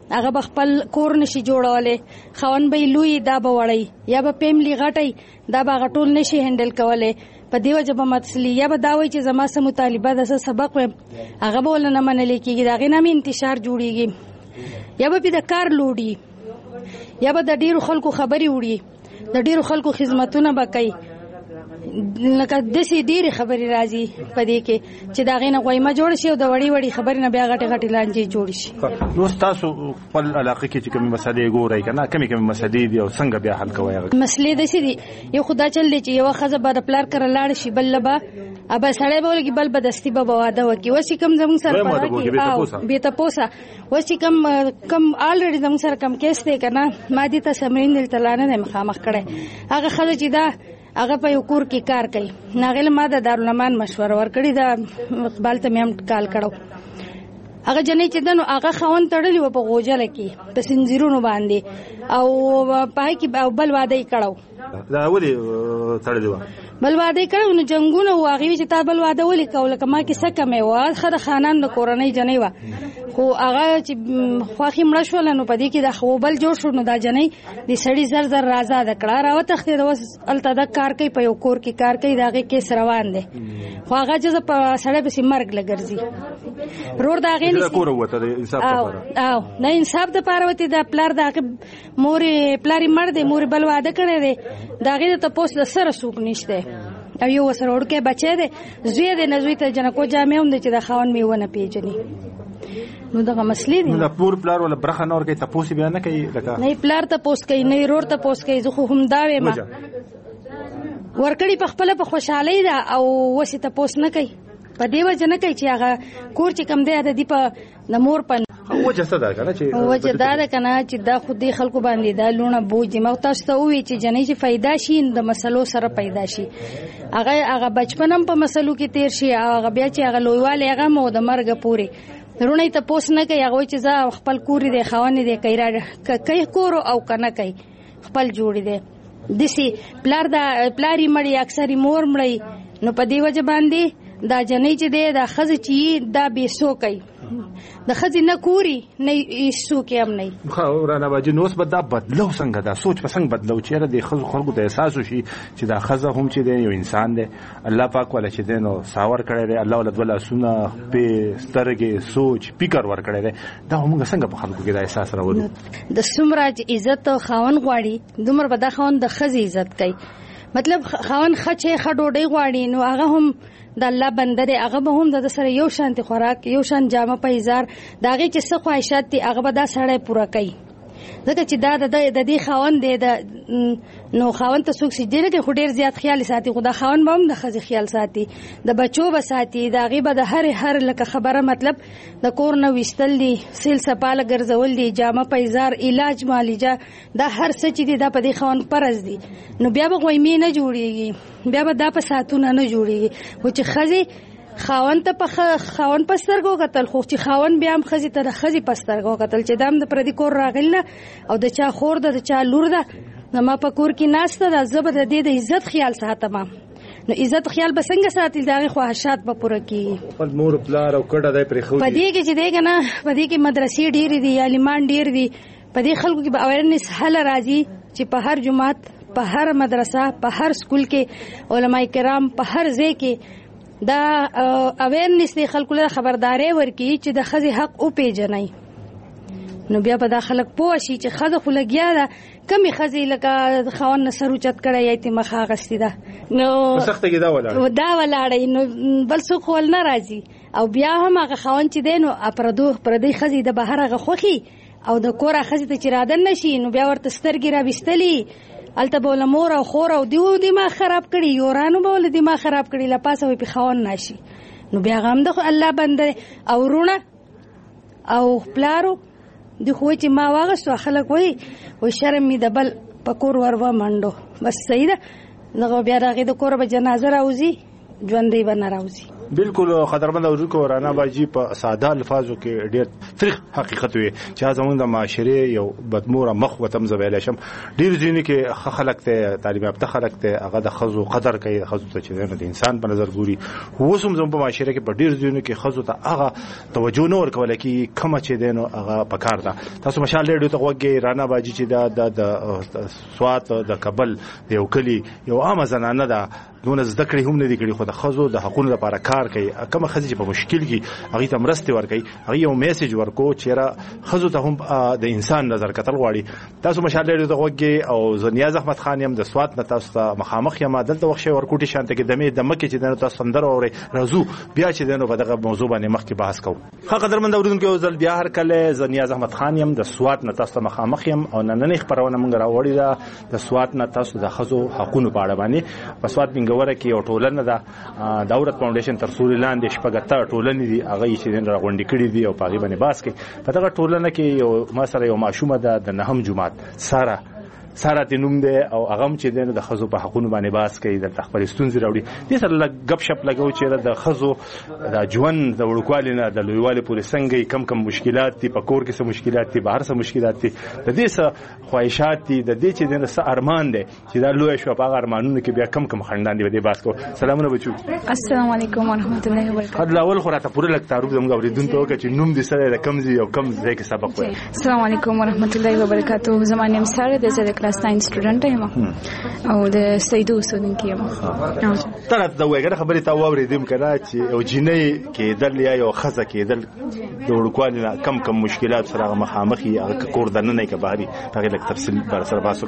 Speaker 7: هغه بخپل کور نشي جوړولې، خاون به لوی دا به وړي یا به فیملی غټي دا به غټول نشي هندل کولې، په دیو جبه متسلی یا به دا وایي چې زما سم مطالبه د سبق ویم هغه به ولنه منل کېږي، دا غي نامې انتشار جوړیږي، یا به د کار لوړي، یا به د ډیرو خلکو خبري وړي، د ډیرو خلکو خدمتونه به کوي، لکه داسې ډېرې خبرې راځي په دې کې چې د هغې نه غویمه جوړه شي او د وړې وړې خبرې نه بیا غټې غټې لانجې جوړې شي.
Speaker 2: نو ستاسو خپل علاقه کې چې کومې مسلې ګورئ که نه کومې کومې مسلې دي او څنګه بیا حل کوئ هغه
Speaker 7: مسلې داسې دي؟ یو خو دا چل دی چې یوه ښځه به د پلار کره لاړه شي، بل به ابه سړی به ولګي، بل به دستي به واده وکړي. اوس چې کوم زموږ سره بې تپوسه اوس چې کوم کوم آلریډي زموږ سره کم کیس دی که نه، ما دې ته سمرین دلته لا نه دی مخامخ کړی. هغه ښځه چې دا هغه په یو کور کې کار کوي، هغې له ما د دارالمان مشوره ورکړې ده، اقبال ته مې هم کال کړو. هغه جنۍ چې ده نو هغه خاوند تړلی و په غوجله کې په سنځیرونو باندې او په هغې کې بل واده یې کړو.
Speaker 2: دا ولې تړلی وه؟
Speaker 7: بل واده یې کړی نو جنګونه و، هغې وی چې تا بل واده ولې کوو، لکه ما کې څه کمی وه، ښه د خانان د کورنۍ جنۍ وه، خو هغه چې خوښې مړه شوله نو په دې کې د خوبل جوړ شو، نو دا جنۍ د سړي زر زر رازاده کړه، راوتښتېده، اوس هلته د کار کوي، په یو کور کې کار کوي، د هغې کیس روان دی، خو هغه جزه په سړی پسې مرګ لګرځي. رور د هغې او د انصاف دپاره وتې د پلار د هغې مورې پلار یې مړ دی، مورې بل واده کړی دی، د هغې د تپوس د سره څوک نشته او یو ورسره وړوکی بچی دی، زوی دی، نه زوی ته جنکو جامې هم دی چې د خاوند مې ونه پېژني. نو دغه مسلې دي.
Speaker 2: نو د پور پلار ولا برخه نه ورکوي، تپوس یې بیا نه کوي؟ لکه
Speaker 7: نه پلار تپوس کوي، نه رور تپوس کوي. زه خو همدا وایم ورکړي په خپله په خوشحالۍ ده او اوس یې تپوس نه کوي، په دې وجه نه کوي چې هغه کور چې کوم دی د دې په د مور په
Speaker 2: وجه څه ده که نه چې
Speaker 7: وجه دا ده که نه چې دا خو دې خلکو باندې دا لوڼه بوج دي. ما تاسو ته ووایي چې جنۍ چې پیدا شي د مسلو سره پیدا شي، هغه هغه بچپن هم په مسلو کې تیر شي او هغه بیا چې هغه لویوالی هغه هم او د مرګه پورې رونه یې تپوس نه کوي، هغه وایي چې زه خپل کور دی خاوند دی کوي کوي کور او که نه کوي خپل جوړې دی. داسې پلار دا پلار یې مړی اکثر یې مور مړی، نو په دې وجه باندې دا جنۍ چې دی دا ښځه چې دا بې سوکه د ښځې نه کوري نه څوک هم نه وي.
Speaker 2: رانه باجي نو اوس به دا بدلو څنګه دا سوچ به څنګه بدلو چې یاره د ښځو خلکو ته احساس وشي چې دا ښځه هم چې دی یو انسان دی، الله پاک والا چې دی نو ساور کړی دی، الله والا دوه لاسونه پې سترګې سوچ فکر ورکړی دی، دا موږ څنګه په خلکو کې دا احساس راولو؟
Speaker 7: د څومره چې عزت خاوند غواړي دومره به دا خاوند د ښځې عزت کوي. مطلب خاوند ښه چې ښه ډوډۍ غواړي نو هغه هم د الله بنده دی، هغه به هم د سره یو شانتي خوراک، یو شان جامه پیزار، د هغې چې څه خواهشات دي هغه به دا سړی پوره کوي، ځکه چې دا د دې خاوند دی. د نو خاوند ته څوک سجدې نه کوي، خو ډېر زیات خیال ساتي، خو دا خاوند به هم د ښځې خیال ساتي، د بچو به ساتي، د هغې به د هرې هر لکه خبره مطلب د کور نه ویستل دي، سیل سپاله ګرځول دي، جامه پیزار، علاج معالجه، دا هر څه چې دي دا په دې خاوند فرض دي. نو بیا به غویمې نه جوړېږي، بیا به دا په ساعتونه نه جوړېږي، خو چې ښځې خاوند ته په خاوند په سترګو کتل، خو چې خاوند بیا هم ښځې ته د ښځې په سترګو کتل چې دا هم د پردي کور راغلی ده او د چا خور ده د چا لور ده، زما په کور کې ناسته ده، زه به د دې د عزت خیال ساتم. نو عزت خیال به څنګه ساتل؟ د هغې خواهشات به پوره کېږي.
Speaker 2: خپل مور پلار او کډه دی پرېښودي.
Speaker 7: په دې کې چې دی که نه په دې کې مدرسې ډېرې دي، عالمان ډېر دي، په دې خلکو کې به اویرنس هله راځي چې په هر جومات، په هر مدرسه، په هر سکول کې علما کرام په هر ځای کې دا اویرنس دی خلکو له خبرداري ورکړي چې د ښځې حق وپېژنئ. نو بیا به دا خلک پوه شي چې ښځه خو لګیا ده، کمې ښځې لکه خاوند نه سر اوچت کړی یا یې مخ اخیستې ده نو
Speaker 2: په سخته کې دا ولاړ
Speaker 7: دا ولاړی نو بل څوک خو نه راځي. او بیا هم هغه خاوند چې دی نو پردو پردۍ ښځې د بهر هغه خوښي او د کوره ښځې ته چې رادن نه شي نو بیا ورته سترګې راویستلي، هلته به له مور او خور او دیو دماغ خراب کړي، یورانو به له دماغ خراب کړي، له پاسه به پې خاوند ناشي. نو بیا هغه هم د الله بنده او وروڼه او پلارو د خو چې ما واغستو خلک وایي وایي شرم مې د بل په کور ور ومنډو، بس صحیح ده. دغه بیا د هغې د کوره به جنازه راوځي، ژوندی به نه راوځي.
Speaker 2: بالکل خطرمند اوریدونکو رانا باجی په ساده الفاظو کې ډېر تریخ حقیقت وي چې زموږ د معاشره یو بدموره مخ وتم زویل شم ډېر ځینې کې خلک ته تعلیم یافته خلک ته هغه د خزو قدر کوي خزو ته چې د انسان په نظر ګوري وسوم زموږ په معاشره کې په ډېر ځینې کې خزو ته هغه توجه نه ورکول کی کوم چې دینو هغه پکار ده تاسو مشال ریډیو ته وګورئ رانا باجی چې د د سوات د کابل یو کلی یو عام زنانه ده دونه زده کړې هم نه دي کړې خو د خزو د حقوقو لپاره کار کوي کوم خزي چې په مشکل کې هغه ته مرسته ورکوي هغه یو میسج ورکو چې را خزو ته هم د انسان نظر کتل غواړي تاسو مشال ریډیو ته وګورئ او زنیاز احمد خان یم د سوات نه تاسو ته مخامخ یم دلته وخت ورکوټي شانته کې دمه دمه کې چې د تاسو سندر اوري رازو بیا چې دنو په دغه موضوع باندې مخ کې بحث کوو ښه قدرمند اوریدونکو ځل بیا هر کله زنیاز احمد خان یم د سوات نه تاسو ته مخامخ یم او نن نه خبرونه مونږ راوړی دا د سوات نه تاسو د خزو حقوقو په اړه باندې په سوات منګوره کې یو ټولنه ده دولت فاونډیشن تر سوري لاندې شپږ ټولنې دي هغه چې د غونډې کړې دي او په غیبه باس کې په دغه ټولنه کې یو ما سره یو ماشومه ده د نهم جمعات ساره ساره تنوم ده او هغه چې د خزو په حقوقو باندې باس کوي د خپل ستونزې راوړي د سره غب شپ لګاو چې د خزو د ژوند د وړوکوالي نه د لویوالي پورې څنګه کم کم مشکلات دي په کور کې څه مشکلات دي بهر څه مشکلات دي د دې څه خواهشات دي د دې چې د څه ارمان دي چې دا لوی شو په ارمانونو کې بیا کم کم خندان دي د باس کو سلامونه بچو
Speaker 8: السلام علیکم ورحمت الله وبرکاته
Speaker 2: خد اول خو راته پوره لک تعارف زموږ اوریدونکو کې چې نوم دې سره د کم زی او کم ځای کې سبق وایي
Speaker 8: السلام علیکم ورحمت الله وبرکاته زمانه یم سره د زده کلاس ناین سټوډنټ او د سیدو اوسیدونکي یم
Speaker 2: تر دا وګړه خبرې تا واورېدم کړه چې او جنې کېدل یا یو خزه کېدل د وړوکوالي کم کم مشکلات سره مخامخي هغه کور دننه کې بهاري هغه لک تفصیل بر سره باسو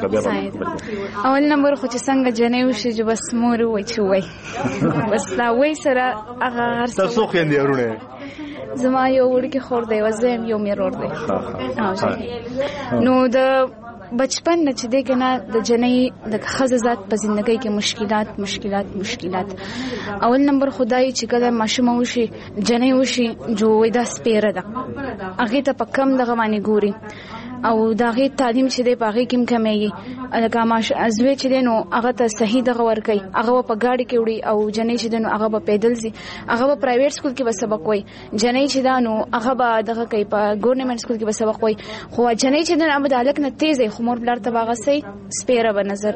Speaker 2: کوي
Speaker 8: اول نمبر خو چې څنګه جنې وشي چې بس مور وای چې وای بس دا وای سره هغه هر څه
Speaker 2: تاسو خو یې ورونه
Speaker 8: زما یو وړکی خور دی وزم یو مې ورور دی نو د بچپن نه چې دی کنه د جنې د خزه ذات په ژوندۍ کې مشکلات مشکلات مشکلات اول نمبر خدای چې کله ماشوم وشي جنې وشي جو دا سپیره ده هغه ته په کم دغه باندې ګوري او داغه تعلیم چې دی پاغه کم کمیږي الکه ماش ازوی چې دی نو هغه ته صحیح دغه ور کوي هغه په گاډي کې وړي او جنې چې دی نو هغه په پیدل سي هغه په پرایویټ سکول کې به سبق وای جنې چې دا نو هغه به دغه کوي په ګورنمنت سکول کې به سبق وای خو جنې چې دی نو هغه الک نه تیز خو مور بلار ته باغه سي سپیره به نظر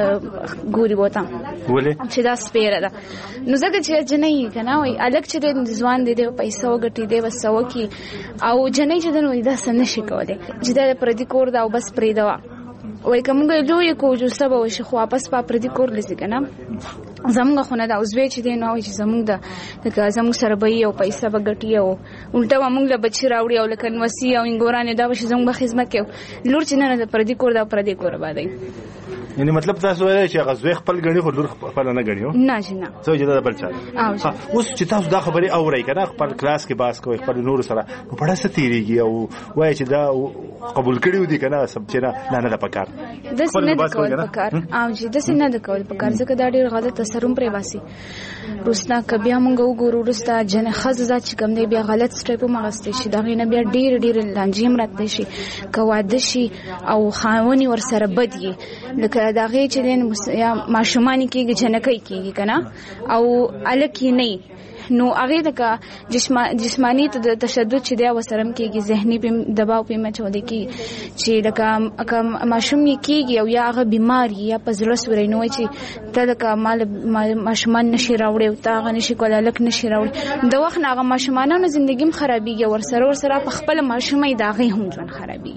Speaker 8: ګوري بوته
Speaker 2: ولې
Speaker 8: چې دا سپیره ده نو زګ چې جنې کنه وای الک چې دی ځوان دی د پیسې وګټي دی وسو کی او جنې چې دی نو دا سن نشي کولای چې پردي کور دا او بس پرې دا وای کومګه لوی کو جو سبا وشي خو واپس په پردي کور لسی کنه زموږ خونه دا اوسوي چې دی نو چې زموږ د زموږ سره به یو پیسې بغټي او الټا موږ له بچی راوړي او لکه نوسی او انګورانه دا وشي زموږ خدمت کوي لور چې نه د پردي کور دا پردي کور باندې
Speaker 2: یعنی مطلب تاسو وایي چې غزوی خپل غړي خو لور خپل نه غړي
Speaker 8: نه جنا
Speaker 2: څه جدا بل چا اوس چې تاسو دا خبري اوري کنه خپل کلاس کې باس کوي خپل نور سره په پړه ستیریږي او وایي چې دا قبول کړیو دي کنه سب چې نه نه د پکار
Speaker 8: د سینې د کول پکار او چې د سینې د کول پکار ځکه دا ډیر غلط تسرم پرې باسي روسنا کبیا مونږ وګورو رستا جن خززات چې کوم دی بیا غلط سټیپ مغستې شي دا غینه بیا ډیر ډیر لانجیم راته شي کواده شي او خاوني ور سره بدي لکه دا غي چې دین یا ماشومان کېږي جنکې کېږي کنه او الکی نه نو هغه د جسمانی تشدد چې دی وسرم کېږي ذهني په دباو په مچو دي کې چې لکه ماشوم کېږي او یا هغه بیماری یا په زړه سوري نو چې ته د مال ماشومان نشي راوړي او تا غ نشي کولای لک نشي راوړي د وخت هغه ماشومانو ژوندګي خرابيږي ور سره ور سره په خپل ماشومې داغي هم ژوند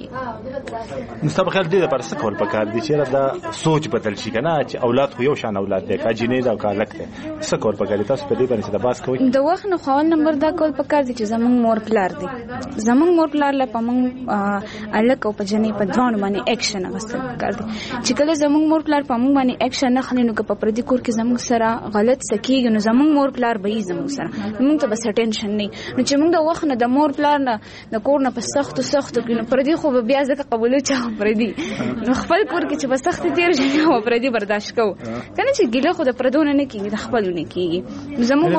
Speaker 8: خرابيږي
Speaker 2: مستقبل دې پر څه کول پکار دي چې دا سوچ بدل شي کنه چې اولاد خو یو شان اولاد دی کا جنې دا کا لکته څه کول پکار دي تاسو په دې باندې د باس کوي
Speaker 8: د وخت نو خو نمبر دا کول پکار دي چې زمونږ مور پلار دي زمونږ مور پلار لا پمون الک او په جنې په ځوان باندې اکشن غوښتل پکار دي چې کله زمونږ مور پلار پمون باندې اکشن نه خلینو که په پردي کور کې زمونږ سره غلط سکیږي نو زمونږ مور پلار به یې زمونږ سره موږ ته بس ټینشن نه نو چې موږ د وخت نه د مور پلار نه د کور نه په سخت سخت کې نو پردي خو بیا ځکه قبول چا پردي نو خپل کور کې چې په سخت تیر شي او پردي برداشت کو کنه چې ګیله خو د پردونه نه کیږي د خپلونه کیږي زمونږ
Speaker 2: دا چې نه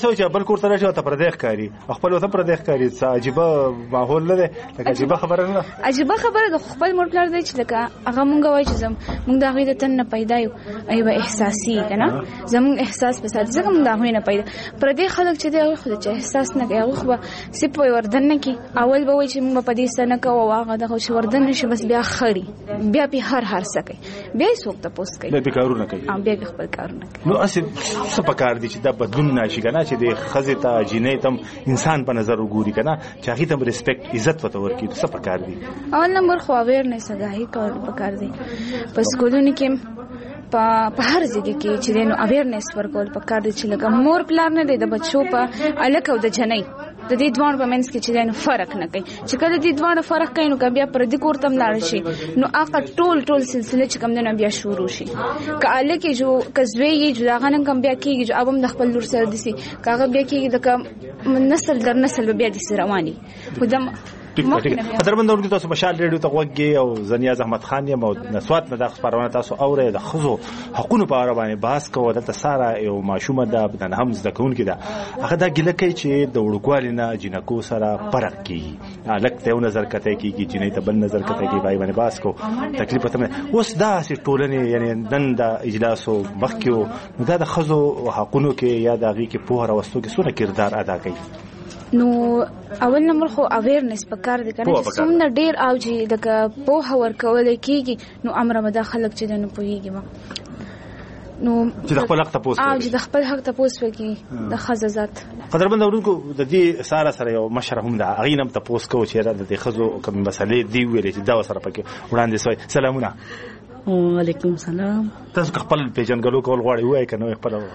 Speaker 2: څه چې بل کور ته راشي ته پردیخ کاری خپل وته پردیخ کاری څه عجیب ماحول نه ده لکه عجیب خبره نه
Speaker 8: عجیب خبره د خپل مور پلار دی چې لکه هغه مونږ وایي چې زم مونږ د هغه د تن نه پیدا یو ایو احساسي کنه زمون احساس په ساتي ځکه مونږ د هغه نه پیدا پردیخ خلک چې دی هغه خو چې احساس نه کوي هغه خو سپ وردن نه کی اول به وایي چې مونږ په دې سره نه کوو هغه د خو وردن نشي بس بیا خري بیا په هر هر څه کوي بیا څوک ته پوس کوي
Speaker 2: بیا کارونه کوي
Speaker 8: بیا خپل کارونه کوي
Speaker 2: نو اصل څه پکار دي چې د بدلون نشي کنه چې د خزه ته جنې تم انسان په نظر وګوري کنه چې هغه تم ریسپیکټ عزت وته ورکی څه پکار دي
Speaker 8: اول نمبر خو اویرنس غاهي کول پکار دي پس کولونی کې په هر ځای کې چې نو اویرنس ورکول پکار دي چې لکه مور پلان نه دی د بچو په الکو د جنۍ د دې دوه په منځ کې چې نو فرق نه کوي چې کله دې دوه فرق کوي نو بیا پر دې کورتم لاړ شي نو هغه ټول ټول سلسله چې کوم نه بیا شروع شي کاله کې جو کزوی یې جوړه غنن کوم بیا کېږي چې ابم د خپل لور سره دي کاغه بیا کېږي د نسل در نسل بیا دي رواني خدام
Speaker 2: قدرمن دونکو تاسو بشال ریډیو ته وګورئ او زنیاز احمد خان یم او نسوات مده خبرونه تاسو اورئ د خزو حقوقو په اړه باندې بحث کوو د ساره یو ماشومه ده بدن هم زده کوونکی ده هغه د ګله کوي چې د وړوکوالي نه جنکو سره فرق کیږي الکته یو نظر کته کیږي جنې ته بل نظر کته کیږي بای باندې بحث کو تکلیف ته اوس دا چې ټولنه یعنی نن د اجلاس او مخکیو دا د خزو حقوقو کې یا د غي کې په هر وستو کې څونه کردار ادا کوي
Speaker 8: نو اول نمبر خو اویرنس پکار دي کنه چې څومره ډیر او چې د په هور کول کېږي نو امر مداخله چې نه پويږي ما نو
Speaker 2: چې د خپل حق ته پوس
Speaker 8: او چې د خپل حق ته پوس وکي د خززات
Speaker 2: قدرمن اورونکو د دې ساره سره یو مشر هم د اغینم ته پوس کو چې د دې خزو کوم مسلې دی ویلې چې دا سره پکې وړاندې سوی سلامونه
Speaker 9: وعلیکم سلام
Speaker 2: تاسو خپل پیژنګلو کول غواړئ وای کنه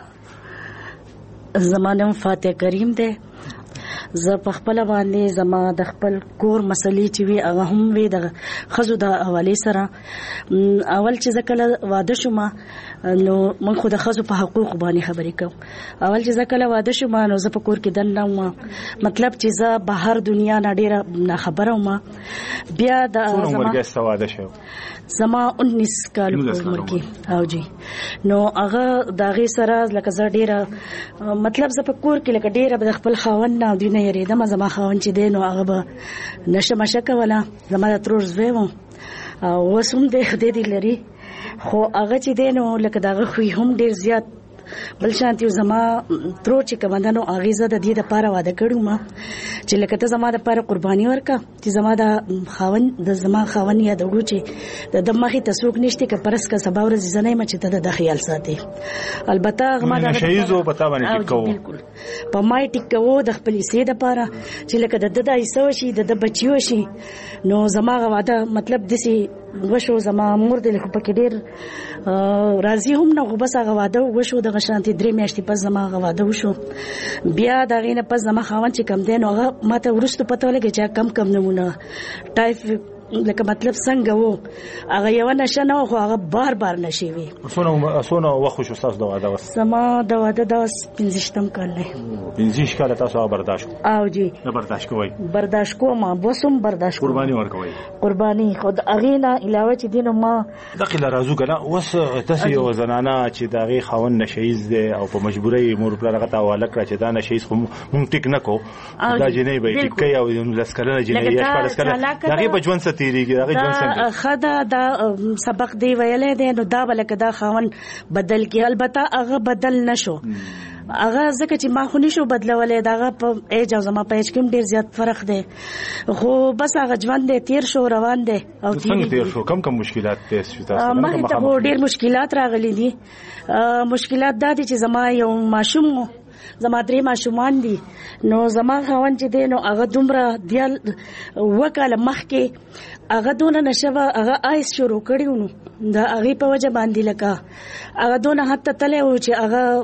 Speaker 2: خپل
Speaker 9: زمانه فاتح کریم ده زه په خپل باندې زما د خپل کور مسلې چې وی هغه هم وی د خزو د حواله سره اول چې زکه واده شوم نو من خو د خزو په حقوق باندې خبرې کوم اول چې زکه واده شوم نو زه په کور کې دنه ما مطلب چې زه بهر دنیا نه ډیره خبره ما بیا د
Speaker 2: زما واده شو
Speaker 9: زما انیس کال عمر کې او جی نو هغه داغه سره لکه زه ډیره مطلب زه په کور کې لکه ډیره د خپل خاوند نه دی نه یریدم زما خاوند چې دی نو هغه به نشه مشه کوله زما د ترور زوی و او وسوم دې خدای دې لري خو هغه چې دی نو لکه داغه خو هم ډیر زیات بل شانتي زما ترور چې کومندانو هغه زه د دې لپاره واده کړم چې لکه ته زما لپاره قرباني ورکا چې زما د خاوند د زما خاوند یا د وګړي د دماغي تسوک نشته ک پرس کا سبا ورځ زنه مچ ته د خیال ساتي البته هغه ما
Speaker 2: شهیزو پتا باندې ټیکو
Speaker 9: په مای ټیکو د خپل سي د لپاره چې لکه د د ایسو شي د بچیو شي نو زما واده مطلب دسي وشو زما مور د خو پکې ډیر راضي هم نه غو بس هغه واده وشو د غشانتي درې میاشتې پس زما هغه واده وشو بیا دا غینه پس زما خاوند چې کم دین هغه ماته ورستو پته ولګی چې کم کم نمونه ټایپ لکه مطلب څنګه وو هغه یو نشه نه خو هغه بار بار نشي وي
Speaker 2: سونه سونه وخت شو تاسو دا واده وس
Speaker 9: سما دا واده دا پنځشتم کال نه
Speaker 2: پنځش کال تاسو برداشت
Speaker 9: او جی
Speaker 2: نه برداشت کوی
Speaker 9: برداشت کوم بوسم برداشت
Speaker 2: قرباني ورکوي
Speaker 9: قرباني خود اغینا علاوه چې دینه ما
Speaker 2: داخله رازو کنه وس تاسو یو زنانه چې داغي خاون نشیز دی او په مجبورۍ مور پر لغه تاواله کړ چې دا نشیز خو مونږ ټیک نه کو دا جنې به ټیک کوي او لسکلنه جنې یا شپږ لسکلنه داغي بچون ستیریږي داغي ځون څنګه
Speaker 9: خدا دا سبق دی ویلې دی نو دا بلکې دا خاون بدل کی البته هغه بدل نشو هغه ځکه چې ما خو نشو بدلولې داغه په ایج او زما په ایج کې ډیر زیات فرق دی خو بس هغه ژوند دی تیر شو روان دی
Speaker 2: او تیر شو کم کم مشکلات پیښ شو
Speaker 9: تاسو ما ته ډیر مشکلات راغلي دي مشکلات دا دي چې زما یو ماشوم زما درې ماشومان دي نو زما خاوند چې دی نو هغه دومره دیال وکاله مخکې هغه دونه نشوه هغه آیس شروع کړیو نو دا هغه په وجه باندې لکه هغه دونه حتی تله و چې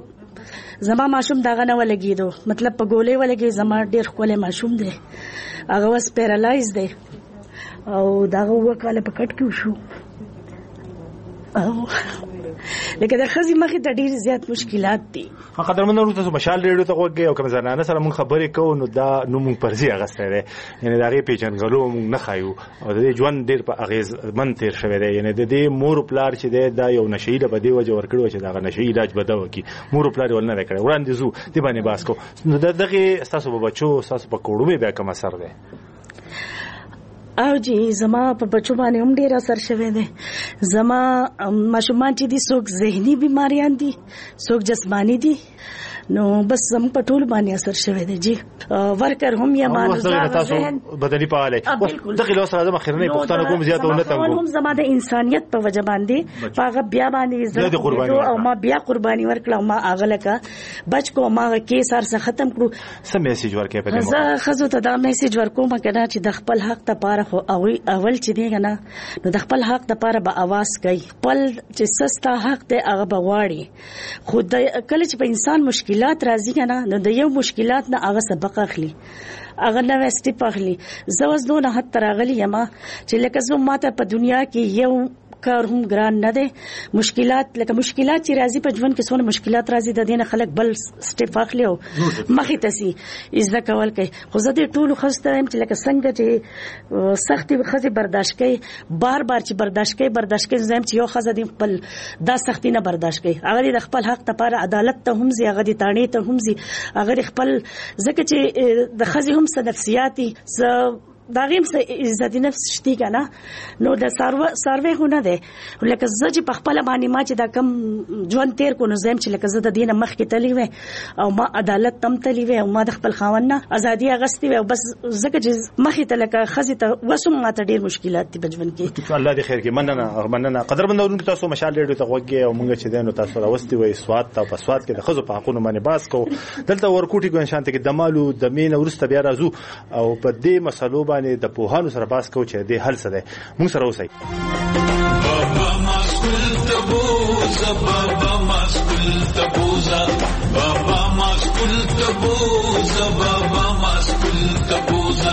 Speaker 9: هغه زما ماشوم داغه نه ولګیدو مطلب په ګولې ولګي زما ډیر خوله ماشوم دی هغه وس پیرالایز دی او داغه وکاله په کټ کې شو لکه د خزي مخې ته ډیر زیات مشکلات دي.
Speaker 2: قدرمنو تاسو مشال ریډیو ته وګورئ او کوم زنانه سره مونږ خبرې کوو نو دا نو مونږ پرځي اغسته ده یعنی دا غي پیژنګلو مونږ نه خایو او د ژوند ډیر په اغیز من تیر شوی دی یعنی د دې مور پلار چې دی دا یو نشهید په دی وجه ورکړو چې دا نشهید علاج بدو کی مور پلار ولنه کړي وړاندې زو دی باندې باس کو نو دغه تاسو په بچو تاسو په کوړو به کوم اثر دی؟
Speaker 9: او جی زما په بچو باندې هم ډیر اثر شوی دی. زما ماشومان چې دي څوک ذهني بیماریان دي څوک جسمانی دي نو بس زم په ټول باندې اثر شوی دی جی. ورکر هم یا مانوزا
Speaker 2: ذهن بدني فعاله دغه لوس راځم اخرنه پښتنه کوم زیاته ونه تنګو
Speaker 9: هم زما د انسانيت په وجه باندې هغه بیا باندې عزت او ما بیا قرباني ورکړه ما اغله کا بچ کو ما کې سر څخه ختم کړو.
Speaker 2: سم میسج ورکې په دې
Speaker 9: زه خزو ته دا میسج ورکوم کنه چې د خپل حق ته پاره خو اول چې دی کنه نو د خپل حق ته پاره به आवाज کوي خپل چې سستا حق ته هغه بغواړي. خو د کله چې په انسان مشکلات راځي کنه نو د یو مشکلات نه هغه سبق اخلي هغه نو سټیپ اخلي. زه اوس دونه حد تر غلي یم چې لکه زه ماته په دنیا کې یو کار هم ګران نه دي. مشکلات لکه مشکلات چې راځي په ژوند کې څونه مشکلات راځي د دینه خلک بل سټیپ اخلي او مخې ته سي عزت کول کوي. خو زه دې ټول خسته يم چې لکه څنګه چې سختي خزي برداشت کوي بار بار چې برداشت کوي برداشت کوي زم چې یو خزه دې خپل دا سختي نه برداشت کوي هغه د خپل حق ته لپاره عدالت ته هم زی هغه دې تانه ته هم زی هغه خپل ځکه چې د خزي هم څه نفسياتي څه دا غیم څه عزت نفس شتي کنه نو د سروه سروه هونه ده لکه زه چې په خپل باندې ما چې دا کم ژوند تیر کو نو زم چې لکه زه د دینه مخ کې تلی و او ما عدالت تم تلی و او ما د خپل خاوند ازادي اغستی و بس زکه چې مخ ته لکه خزي ته وسم ما ته ډیر مشکلات دي په ژوند کې.
Speaker 2: الله دې خیر کې مننه مننه قدرمنو تاسو مشال ریډیو ته وګورئ او مونږ چې دینو تاسو راوستي وي سواد ته په سواد کې د خزو په حقونو باندې باس کو دلته ورکوټي ګون شانته کې دمالو د مين ورسته بیا راځو او په دې مسلو باندې د پوهانو سره باس کو چې دې حل څه ده موږ سره اوسئ.
Speaker 4: بابا مسکول تبوزا بابا مسکول تبوزا بابا مسکول تبوزا بابا مسکول تبوزا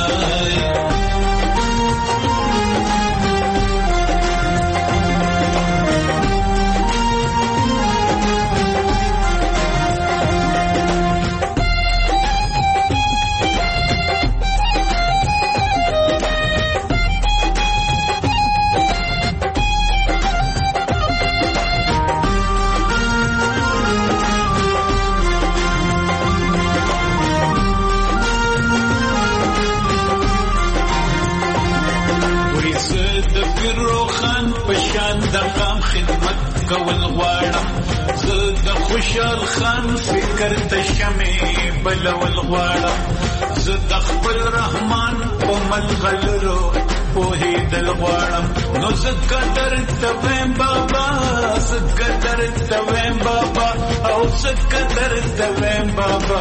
Speaker 4: کول غواړم زه د خوشحال خان فکر ته شمې بلول غواړم زه د خپل رحمان په ملغلرو پوهېدل غواړم نو زه قدر ته ویم بابا زه قدر ته ویم بابا او زه قدر ته ویم بابا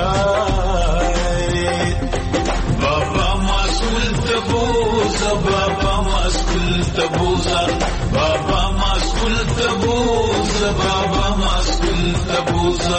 Speaker 4: بابا مسئول تبوزا بابا مسئول تبوزا بابا مسئول تبوزا بابا مسئول تبوزا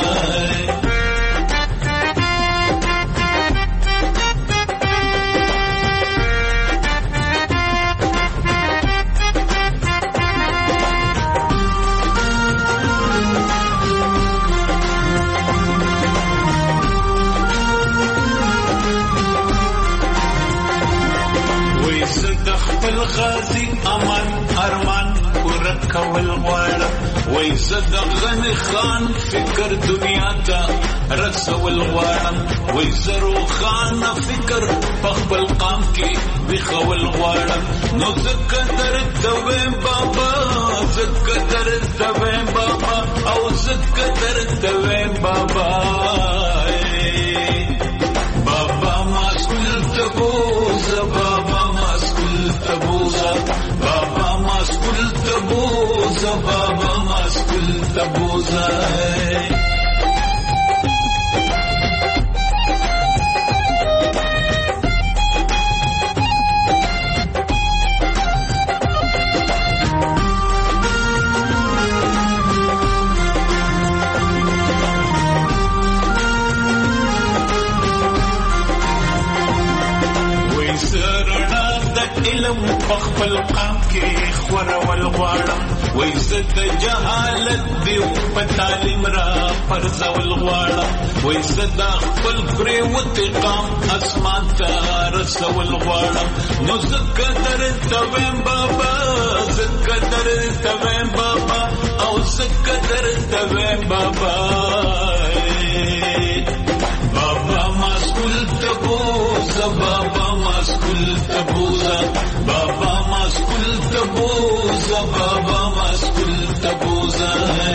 Speaker 4: غازی امان ارمان ورک کول غواړم وای زه د غنی خان فکر دنیا ته رسول غواړم وای زه روخان فکر په خپل قام کې وخول غواړم نو زه قدر ته ویم بابا زه قدر ته ویم بابا او زه قدر ته ویم بابا بابا مسئول تبوزا بابا تبوزا بابا مسئول تبوزا بابا مسئول تبوزا علم خپل قام کې خورول غواړم وای زد جهالت دی په تعلیم را پرځول غواړم وای زد خپل پرې وتقام اسمان ته رسول غواړم نو زکه درته ویم بابا زکه درته ویم بابا او زکه درته ویم بابا بابا مسئول تبوزا بابا مسئول تبوزا بابا مسئول تبوزا بابا مسئول تبوزا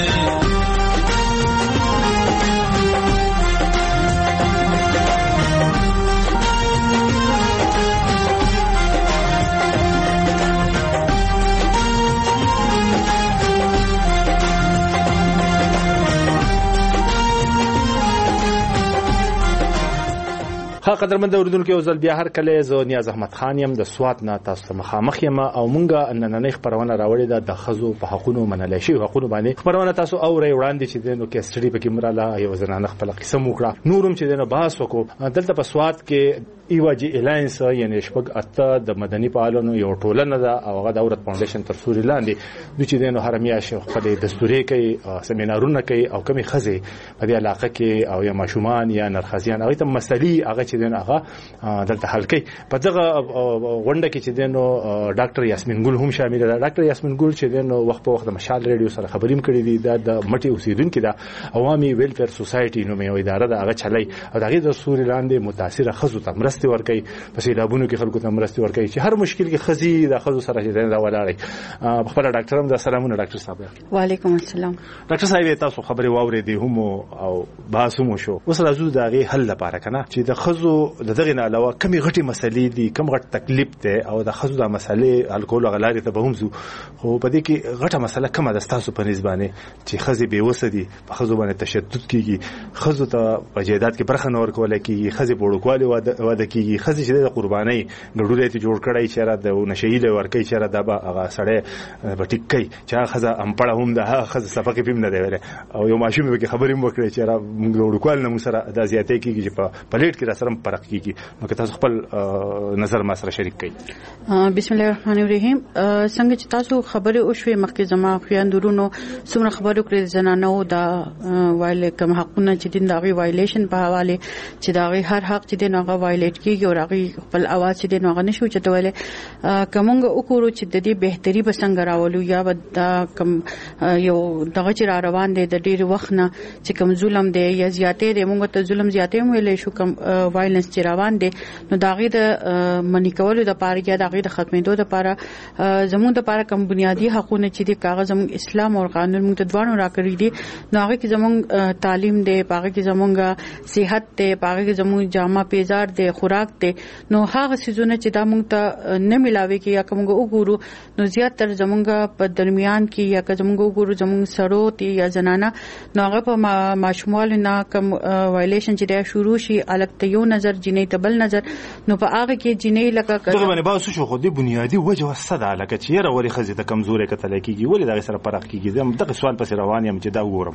Speaker 2: ها قدرمند اوریدونکو ځل بیا هر کله زه نیاز احمد خان یم د سوات نه تاسو ته مخامخ یم او مونږه نننې خبرونه راوړې ده د خزو په حقونو منل شي حقوقو باندې خبرونه تاسو اوري وړاندې چې دنو کې سټډي پکې مراله یو زنانه خپل قصه وکړه نورم چې دنو بحث وکړو دلته په سوات کې ایواجی الاینس یعنی شپږ اته د مدني فعالانو یو ټولنه ده او هغه د اورت فاونډیشن تر سوري لاندې د چې دنو هرمیا شیخ خپل دستوري کوي سیمینارونه کوي او کمی خزه په دې علاقه کې او یا ماشومان یا نرخزیان هغه ته مسلې هغه چې دنو هغه دلته حل کوي په دغه غونډه کې چې دنو ډاکټر یاسمین ګل هم شامل ده ډاکټر یاسمین ګل چې دنو وخت په وخت د مشال ریډیو سره خبریم کړې دي د مټي اوسیدونکو ده عوامي ویلفیر سوسایټي نومې یو اداره ده هغه چلای او دغه د سوري لاندې متاثر خزو ته مرستي ورکوي په سیلابونو کې خلکو ته مرستي ورکوي چې هر مشکل کې خزي د خزو سره چې دا ولاړي خبره ډاکټر هم د سلامونه ډاکټر صاحب
Speaker 10: وعلیکم السلام
Speaker 2: ډاکټر صاحب تاسو خبري واورې دي هم او باسمو شو اوس راځو دغه حل لپاره کنه چې د خزو دغه نه علاوه کمی غټي مسلې دي کم غټ تکلیف ته او د خزو د مسلې الکول غلاري ته به هم زو خو په دې کې غټه مسله کومه د تاسو په نسبانه چې خزي به وسدي په خزو باندې تشدد کیږي خزو ته په جیدات کې برخه نور کول کیږي خزي بوړکوالي واده کیږي خزي چې د قرباني ګډوله ته جوړ کړای چې را د نشهیله ورکې چې را د هغه سړی بټیکي چې خزه امپړه هم ده خزه صفقه پیم نه دی ویل او یو ماشوم به خبرې مو کړې چې را ګډوکوال نه سره د زیاتې کیږي چې په پلیټ کې را سره فرق کیږي نو که تاسو خپل نظر ما سره شریک کړئ
Speaker 10: بسم الله الرحمن الرحیم څنګه چې تاسو خبرې او شوي مخکې زما خیاندورونو څومره خبرو کړې زنانو دا وایل کوم حقونه چې دین دغه وایلیشن په حواله چې دغه هر حق چې دین هغه وایلیټ کیږي او هغه خپل اواز چې دین هغه نشو چتواله کومنګ وکړو چې د دې بهتري بسنګ راولو یا دا کم یو دغه چې را روان دي د ډیر وخت نه چې کوم ظلم دی یا زیاتې دی موږ ته ظلم زیاتې ویلې شو کوم وایلنس چې روان دي نو داغه د منی کولو د پاره یا داغه د ختمېدو د پاره زموږ د پاره کوم بنیادی حقوقونه چې د کاغذ زموږ اسلام او قانون موږ ته دوانو راکړي دي نو هغه کې زموږ تعلیم دی پاره کې زموږ صحت دی پاره کې زموږ جامه پیزار دی خوراک دی نو هغه سيزونه چې دا موږ ته نه ملاوي کې یا کومګه وګورو نو زیات تر زموږ په درمیان کې یا کومګه وګورو زموږ سړو تی یا زنانه نو هغه په ماشوموال نه کوم وایلیشن چې دا شروع شي الګ ته یو نظر جنې ته بل نظر نو په هغه کې جنې لکه
Speaker 2: دغه باندې باسو شو خو د بنیادی وجه وسده لکه چې یره وري خزي ته کمزورې کتل کېږي ولې دا سره پرخ کېږي زم دغه سوال پس روان یم چې دا وګورم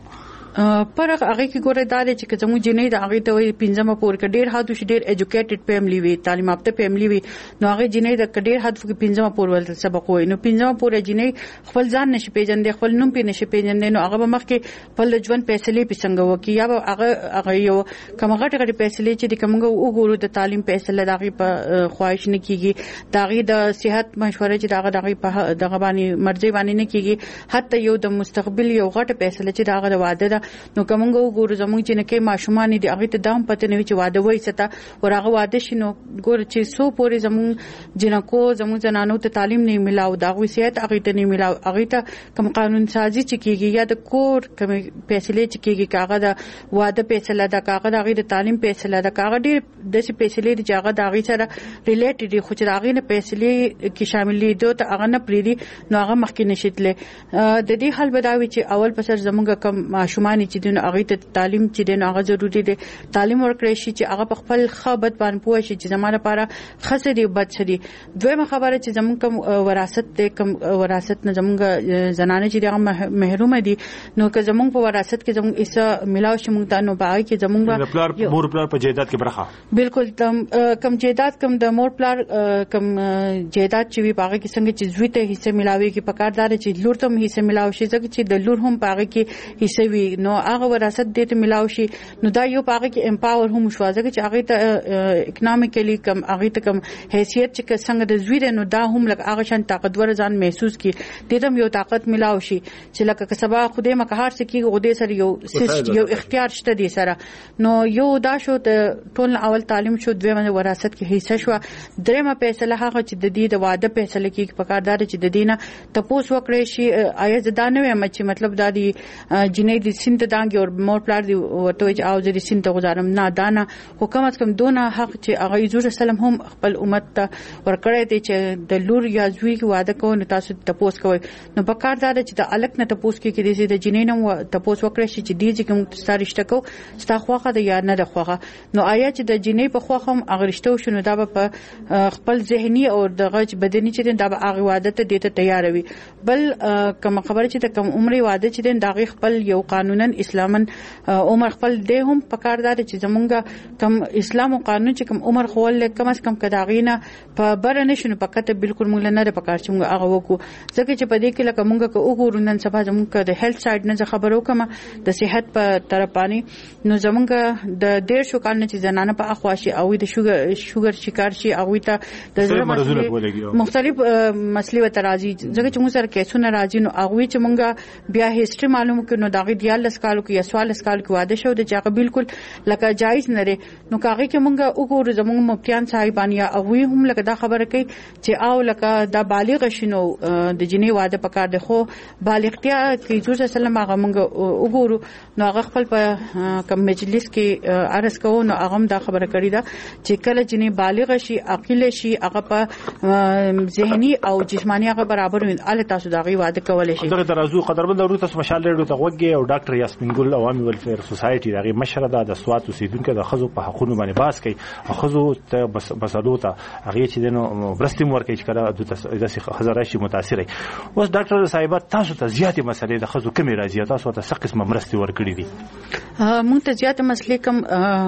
Speaker 10: پرخ هغه کې ګوره دا چې زموږ جنې د هغه ته پنځمه پور کې ډېر حد شي ډېر ایجوکیټډ فیملی وي تعلیم یافته فیملی وي نو هغه جنې د ډېر حد کې پنځمه پور ول سبق وي نو پنځمه پور جنې خپل ځان نشي پیژندې خپل نوم پې نشي پیژندې نو هغه مخ کې خپل ژوند فیصله پسنګ وکي یا هغه هغه یو کوم غټ غټ فیصله چې د کومګه وګورو د تعلیم فیصله دغه په خواهش نه کیږي دغه د صحت مشوره چې دغه دغه په دغه باندې مرزي باندې نه کیږي حتی یو د مستقبل یو غټ فیصله چې دغه د واده ده نو کومګه وګورو زموږ چې نه کې ماشومان دي هغه ته دام پته نه وي چې واده وای ستا ورغه واده شنو ګور چې سو پورې زموږ جنکو زموږ زنانو ته تعلیم نه ملاو دغه صحت هغه ته نه ملاو هغه ته کوم قانون سازي چې کیږي یا د کور کوم فیصله چې کیږي کاغه د واده فیصله د کاغه د هغه د تعلیم فیصله د کاغه ډیر د څه فیصله د هغه د هغه سره ریلیټډ دي خو چې هغه نه فیصله کې شامل دي ته هغه نه پریدي نو هغه مخکې نشیتله د دې حل بداوي چې اول پسر زموږ کوم ماشومان چې دین هغه ته تعلیم چې دین هغه ضروری دي تعلیم ورکړي شي چې هغه په خپل خبرت باندې پوه شي چې زموږ لپاره خسري بد شدي دویمه خبره چې زموږ کوم وراثت ته کوم وراثت نه زموږ زنانه چې هغه محروم دي نو که زموږ په وراثت کې زموږ ایسه ملاو شي موږ ته نو باغ کې زموږ
Speaker 2: پلار مور پلار په جیدات کې برخه
Speaker 10: بالکل کم جیدات کم د مور پلار کم جیدات چې وی پاغه کې څنګه چې زوی ته حصہ ملاوي کې پکاردار چې لور ته حصہ ملاوي شي ځکه چې د لور هم پاغه کې حصہ وی نو هغه وراثت دې ته ملاوي شي نو دا یو پاغه کې امپاور هم شو ځکه چې هغه ته اکونومیکلی کم هغه ته کم حیثیت چې څنګه د زوی نو دا هم لکه هغه شان طاقتور ځان محسوس کی دې ته یو طاقت ملاوي شي چې لکه سبا خوده مکهار سکی غوډه سره یو سیست یو اختیار شته دي سره نو یو دا شو د ټول تعلیم شو دویمه وراثت کې حصہ شو درېمه فیصله هغه چې د دې د واده فیصله کې پکاردار چې د دینه تپوس وکړي شي آیا زدانه وي چې مطلب د دې جنې د سینت دانګي او مور پلار دی ورته چې او د سینت غزارم نه دانه حکومت کوم دونه حق چې هغه حضور سلام هم خپل امت ته ورکړی دی چې د لور یا زوی کې واده کوو نو تاسو تپوس کوئ نو پکاردار چې د الک نه تپوس کې کې د جنې نه تپوس وکړي شي چې دې چې کوم ستارشته کو ستا خوخه د یا نه د خوخه نو آیا چې د جنې په خو هم اغرشتو شنو دا په خپل ذهني او دغه بدني چې دا به هغه واده ته دته تیار وي بل کوم خبره چې د کوم عمر واده چې دا خپل یو قانونا اسلامن عمر خپل د هم پکاردار چې زمونږ کوم اسلام او قانون چې کوم عمر خول کم از کم کداغینه په برنه شنو پکته بالکل موږ نه پکار چې موږ هغه وکړو ځکه چې په دې کې لکه موږ کو وګورو نن سبا زمونږ د هیلث سایډ نه خبرو کوم د صحت په طرف باندې نو زمونږ د ډیر شو کال نه چې زنانه په اخواشي او د شوګر شوګر شکار شي او ته د زړه مختلف مسلې و ترازی ځکه چې موږ سره کیسونه راځي نو هغه چې موږ بیا هیستوري معلوم کړو نو داغه دیال سکالو کې یا سوال سکالو کې واده شو د چې بالکل لکه جایز نه لري نو کاغه کې موږ وګورو زموږ مفتیان صاحبان یا او هم لکه دا خبره کوي چې او لکه دا بالغ شنو د جنې واده پکار دی خو بالغتیا کې رسول الله سلام هغه موږ وګورو نو هغه خپل په کم مجلس کې عرض کوو نو هغه دا خبره کړی دا چې کله جنې بالغ شي عاقل شي هغه په ذهني او جسماني هغه برابر وي ال تاسو دا غي واده کولای شي
Speaker 2: دغه درازو قدرمن ضرورت تاسو مشال لري ته وګي او ډاکټر یاسمین ګل عوامي ویلفیر سوسایټي دغه مشره ده د سوات اوسیدونکو د خزو په حقوقو باندې باس کوي خزو ته بسالو ته هغه چې دنو برستیم ورکه چې کړه د خزر شي متاثر وي اوس ډاکټر صاحب تاسو ته زیاتې مسلې د خزو کمی راځي تاسو ته څه قسمه مرستي ورکړي دي
Speaker 10: مونږ ته زیاتې مسلې کم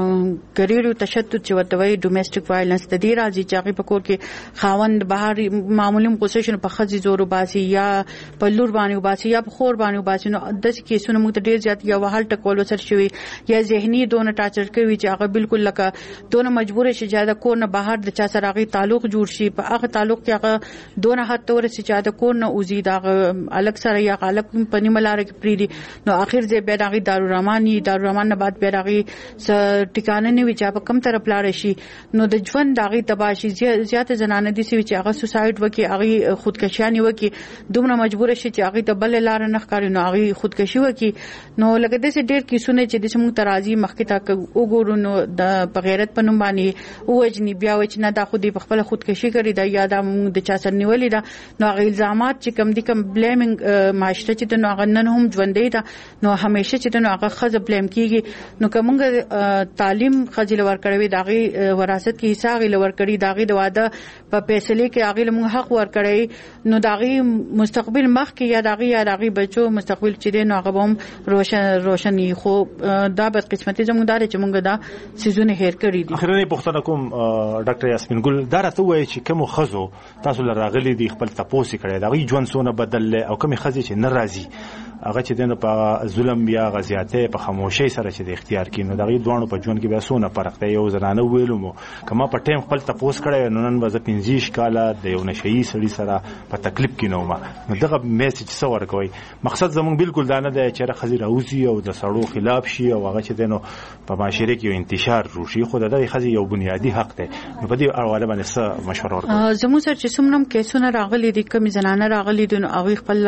Speaker 10: ګریرو تشدد چې ورته وایي ډومېسټک وایلنس د دې راځي چې هغه په کور کې خاوند بهر معمولی پوزیشن په خځې زور وباسي یا په لور باندې وباسي یا په خور باندې وباسي نو د څه کیسونه موږ ته ډیر زیات یا وحال ټکول وسر شوی یا ذهني دونه ټاچر کوي چې هغه بالکل لکه دونه مجبور شي چې دا کور نه بهر د چا سره هغه تعلق جوړ شي په هغه تعلق کې هغه دونه حد تور شي چې دا کور نه اوزي دا الګ سره یا الګ په نیملاره کې پریدي نو اخر ځای به دا دارالرحمن دارالرحمن نه بعد به دا ټیکانه نه وي چې په کم طرف لاړ شي نو د ژوند داغي تباشي زیات زنانه دي چې هغه سوساید وکي هغه خودکشیانی وکي دومره مجبور شي چې هغه ته بل لار نه ښکاري نو هغه خودکشي وکي نو لکه د څه ډیر کیسونه چې د سمو ترازی مخکې تا وګورو نو د بغیرت پنوم باندې اوجنی بیا و چې نه دا خو دې خپل خودکشي کړی دا یا د د چا سر نیولې دا نو هغه الزامات چې کم دي کم بلیمینګ معاشره چې د نو هغه نن هم ژوندې ده نو همیشه چې د نو هغه خزه بلیم کیږي نو کومه تعلیم خځې لور کړوي داغي وراثت کې حصہ غي لور کړی داغي د واده په فیصله کې هغه لمغه حق ور کړی نو داغي مستقبل مخ کې یا داغي یا داغي بچو مستقبل چې دی نو هغه هم روشن روشنی خو دا بد قسمتي زموږ چې موږ دا سيزونه هیر کړی دي
Speaker 2: اخرنی پوښتنه کوم ډاکټر یاسمین ګل دا راته وایي چې کوم خزو تاسو لراغلي دي خپل تاسو کړی داغي ژوند سونه بدل او کوم خزي چې ناراضي هغه چې دنه په ظلم یا غزياته په خاموشي سره چې د اختیار کینو دغه دوانو په ژوند کې بیا سونه فرق دی یو زنانه ویلو مو کما په ټیم خپل تاسو کړی نو نن وځ پنځه کاله د یو نشئی سړي سره په تکلیف کې نو ما نو دغه میسج څور کوي مقصد زموږ بالکل دا نه دی چې خزي راوځي او د سړو خلاف شي او هغه چې دنه په معاشره کې انتشار روشي خو دغه خزي یو بنیادی حق دی نو په دې اړه باندې څه مشوره ورکړئ
Speaker 10: زموږ سره چې څومره کیسونه راغلي دي کوم زنانه راغلي دي نو هغه خپل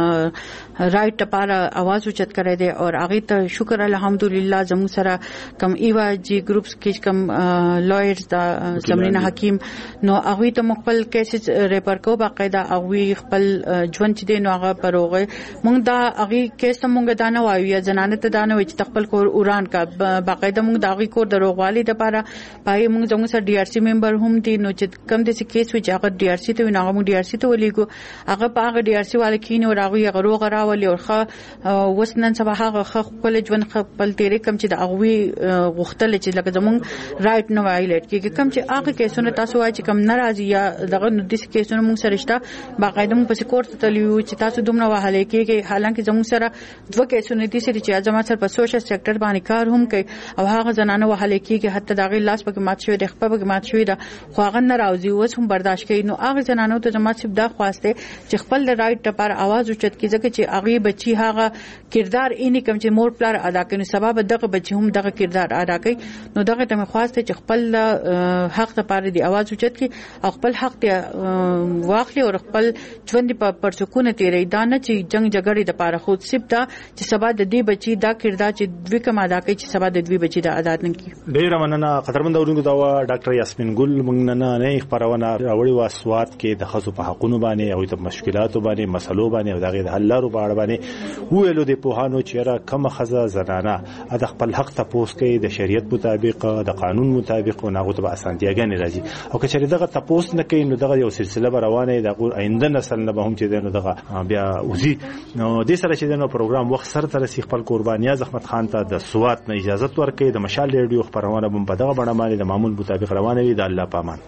Speaker 10: رائټ لپاره आवाज اوچت کړی دی او هغه ته شکر الحمدلله زموږ سره کم ایوا جی ګروپس کې کم لایرز دا زمینه حکیم نو هغه ته مخبل کیسز ریپر کو باقاعده هغه خپل ژوند چې دی نو هغه پروغه موږ دا هغه کیس موږ دا نه وایو یا زنانه ته دا نه وایي چې خپل کور اوران کا باقاعده موږ دا هغه کور دروغوالي د لپاره پای موږ زموږ سره ډي ار سی ممبر هم دي نو چې کم د کیس وي چې هغه ډي ار سی ته نو هغه ډي ار سی ته ولېګو هغه په هغه ډي ار سی والے کینو راغوي هغه روغ راولي او هغه وسنن سبا هغه خپل ژوند خپل تیرې کم چې د اغوي غختل چې لکه زمونږ رائټ نو وایلیټ کیږي کم چې هغه کیسونه تاسو وایي چې کم ناراضي یا دغه نو د کیسونه موږ سره شته باقاعده موږ په کورت ته لیو چې تاسو دومره وهاله کیږي حالانکه زموږ سره دوه کیسونه دي چې ازمات سره په سوشل سېکټر باندې کار هم کوي او هغه زنانه وهاله کیږي حتی دغه لاس پکې مات شوی د خپل پکې مات شوی دا خو هغه ناراضي اوس هم برداشت کوي نو هغه زنانه ته زمات سب دا خواسته چې خپل د رائټ لپاره आवाज اوچت کیږي چې هغه بچي هغه کردار اینی کوم چې مور پلار ادا کوي سبب دغه بچي هم دغه کردار ادا کوي نو دغه ته خواسته چې خپل حق لپاره دی आवाज اوچت کی او خپل حق ته واخلي او خپل ژوند په پرسکونه تیرې دا نه چې جنگ جګړې د لپاره خود سب دا چې سبا د دې بچي دا کردار چې دوی کوم ادا کوي چې سبا د دوی بچي دا ادا نه کوي.
Speaker 2: ډیر مننه قدرمن اورونکو دا ډاکټر یاسمین ګل موږ نه نه خبرونه راوړي واسوات کې د خصو په حقونو باندې او د مشکلاتو باندې مسلو باندې او دغه حل لارو باندې باندې ویلو د پوهانو چیرې کوم خزه زنانه د خپل حق تپوس کوي د شریعت مطابق د قانون مطابق او ناغو ته اسانتیاګانې راځي او کچې دغه تپوس نه کوي نو دغه یو سلسله روانه د آینده نسل نه به هم چې نو دغه بیا وزي نو د سره چې نو پروګرام وخت سره تر سي خپل قربانیا زحمت خان ته د سوات نه اجازه ورکړي د مشال ریډیو خبرونه بم په دغه بڼه باندې د معمول مطابق روانه وي د الله پامان.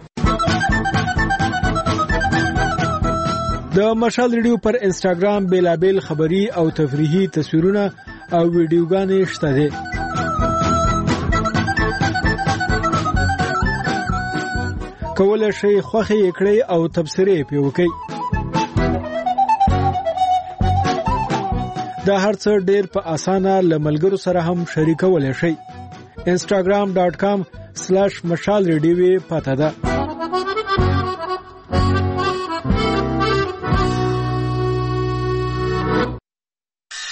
Speaker 11: د مشال ریډیو پر انستګرام بیلابل خبری او تفریحي تصویرونه او ویډیوګانې شته دي. کولای شئ خوښي کړئ او تبصره پې وکړئ. دا هر څه ډېر په اسانه لملګرو سره هم شریکولای شئ. instagram dot com slash mashal radio پته ده.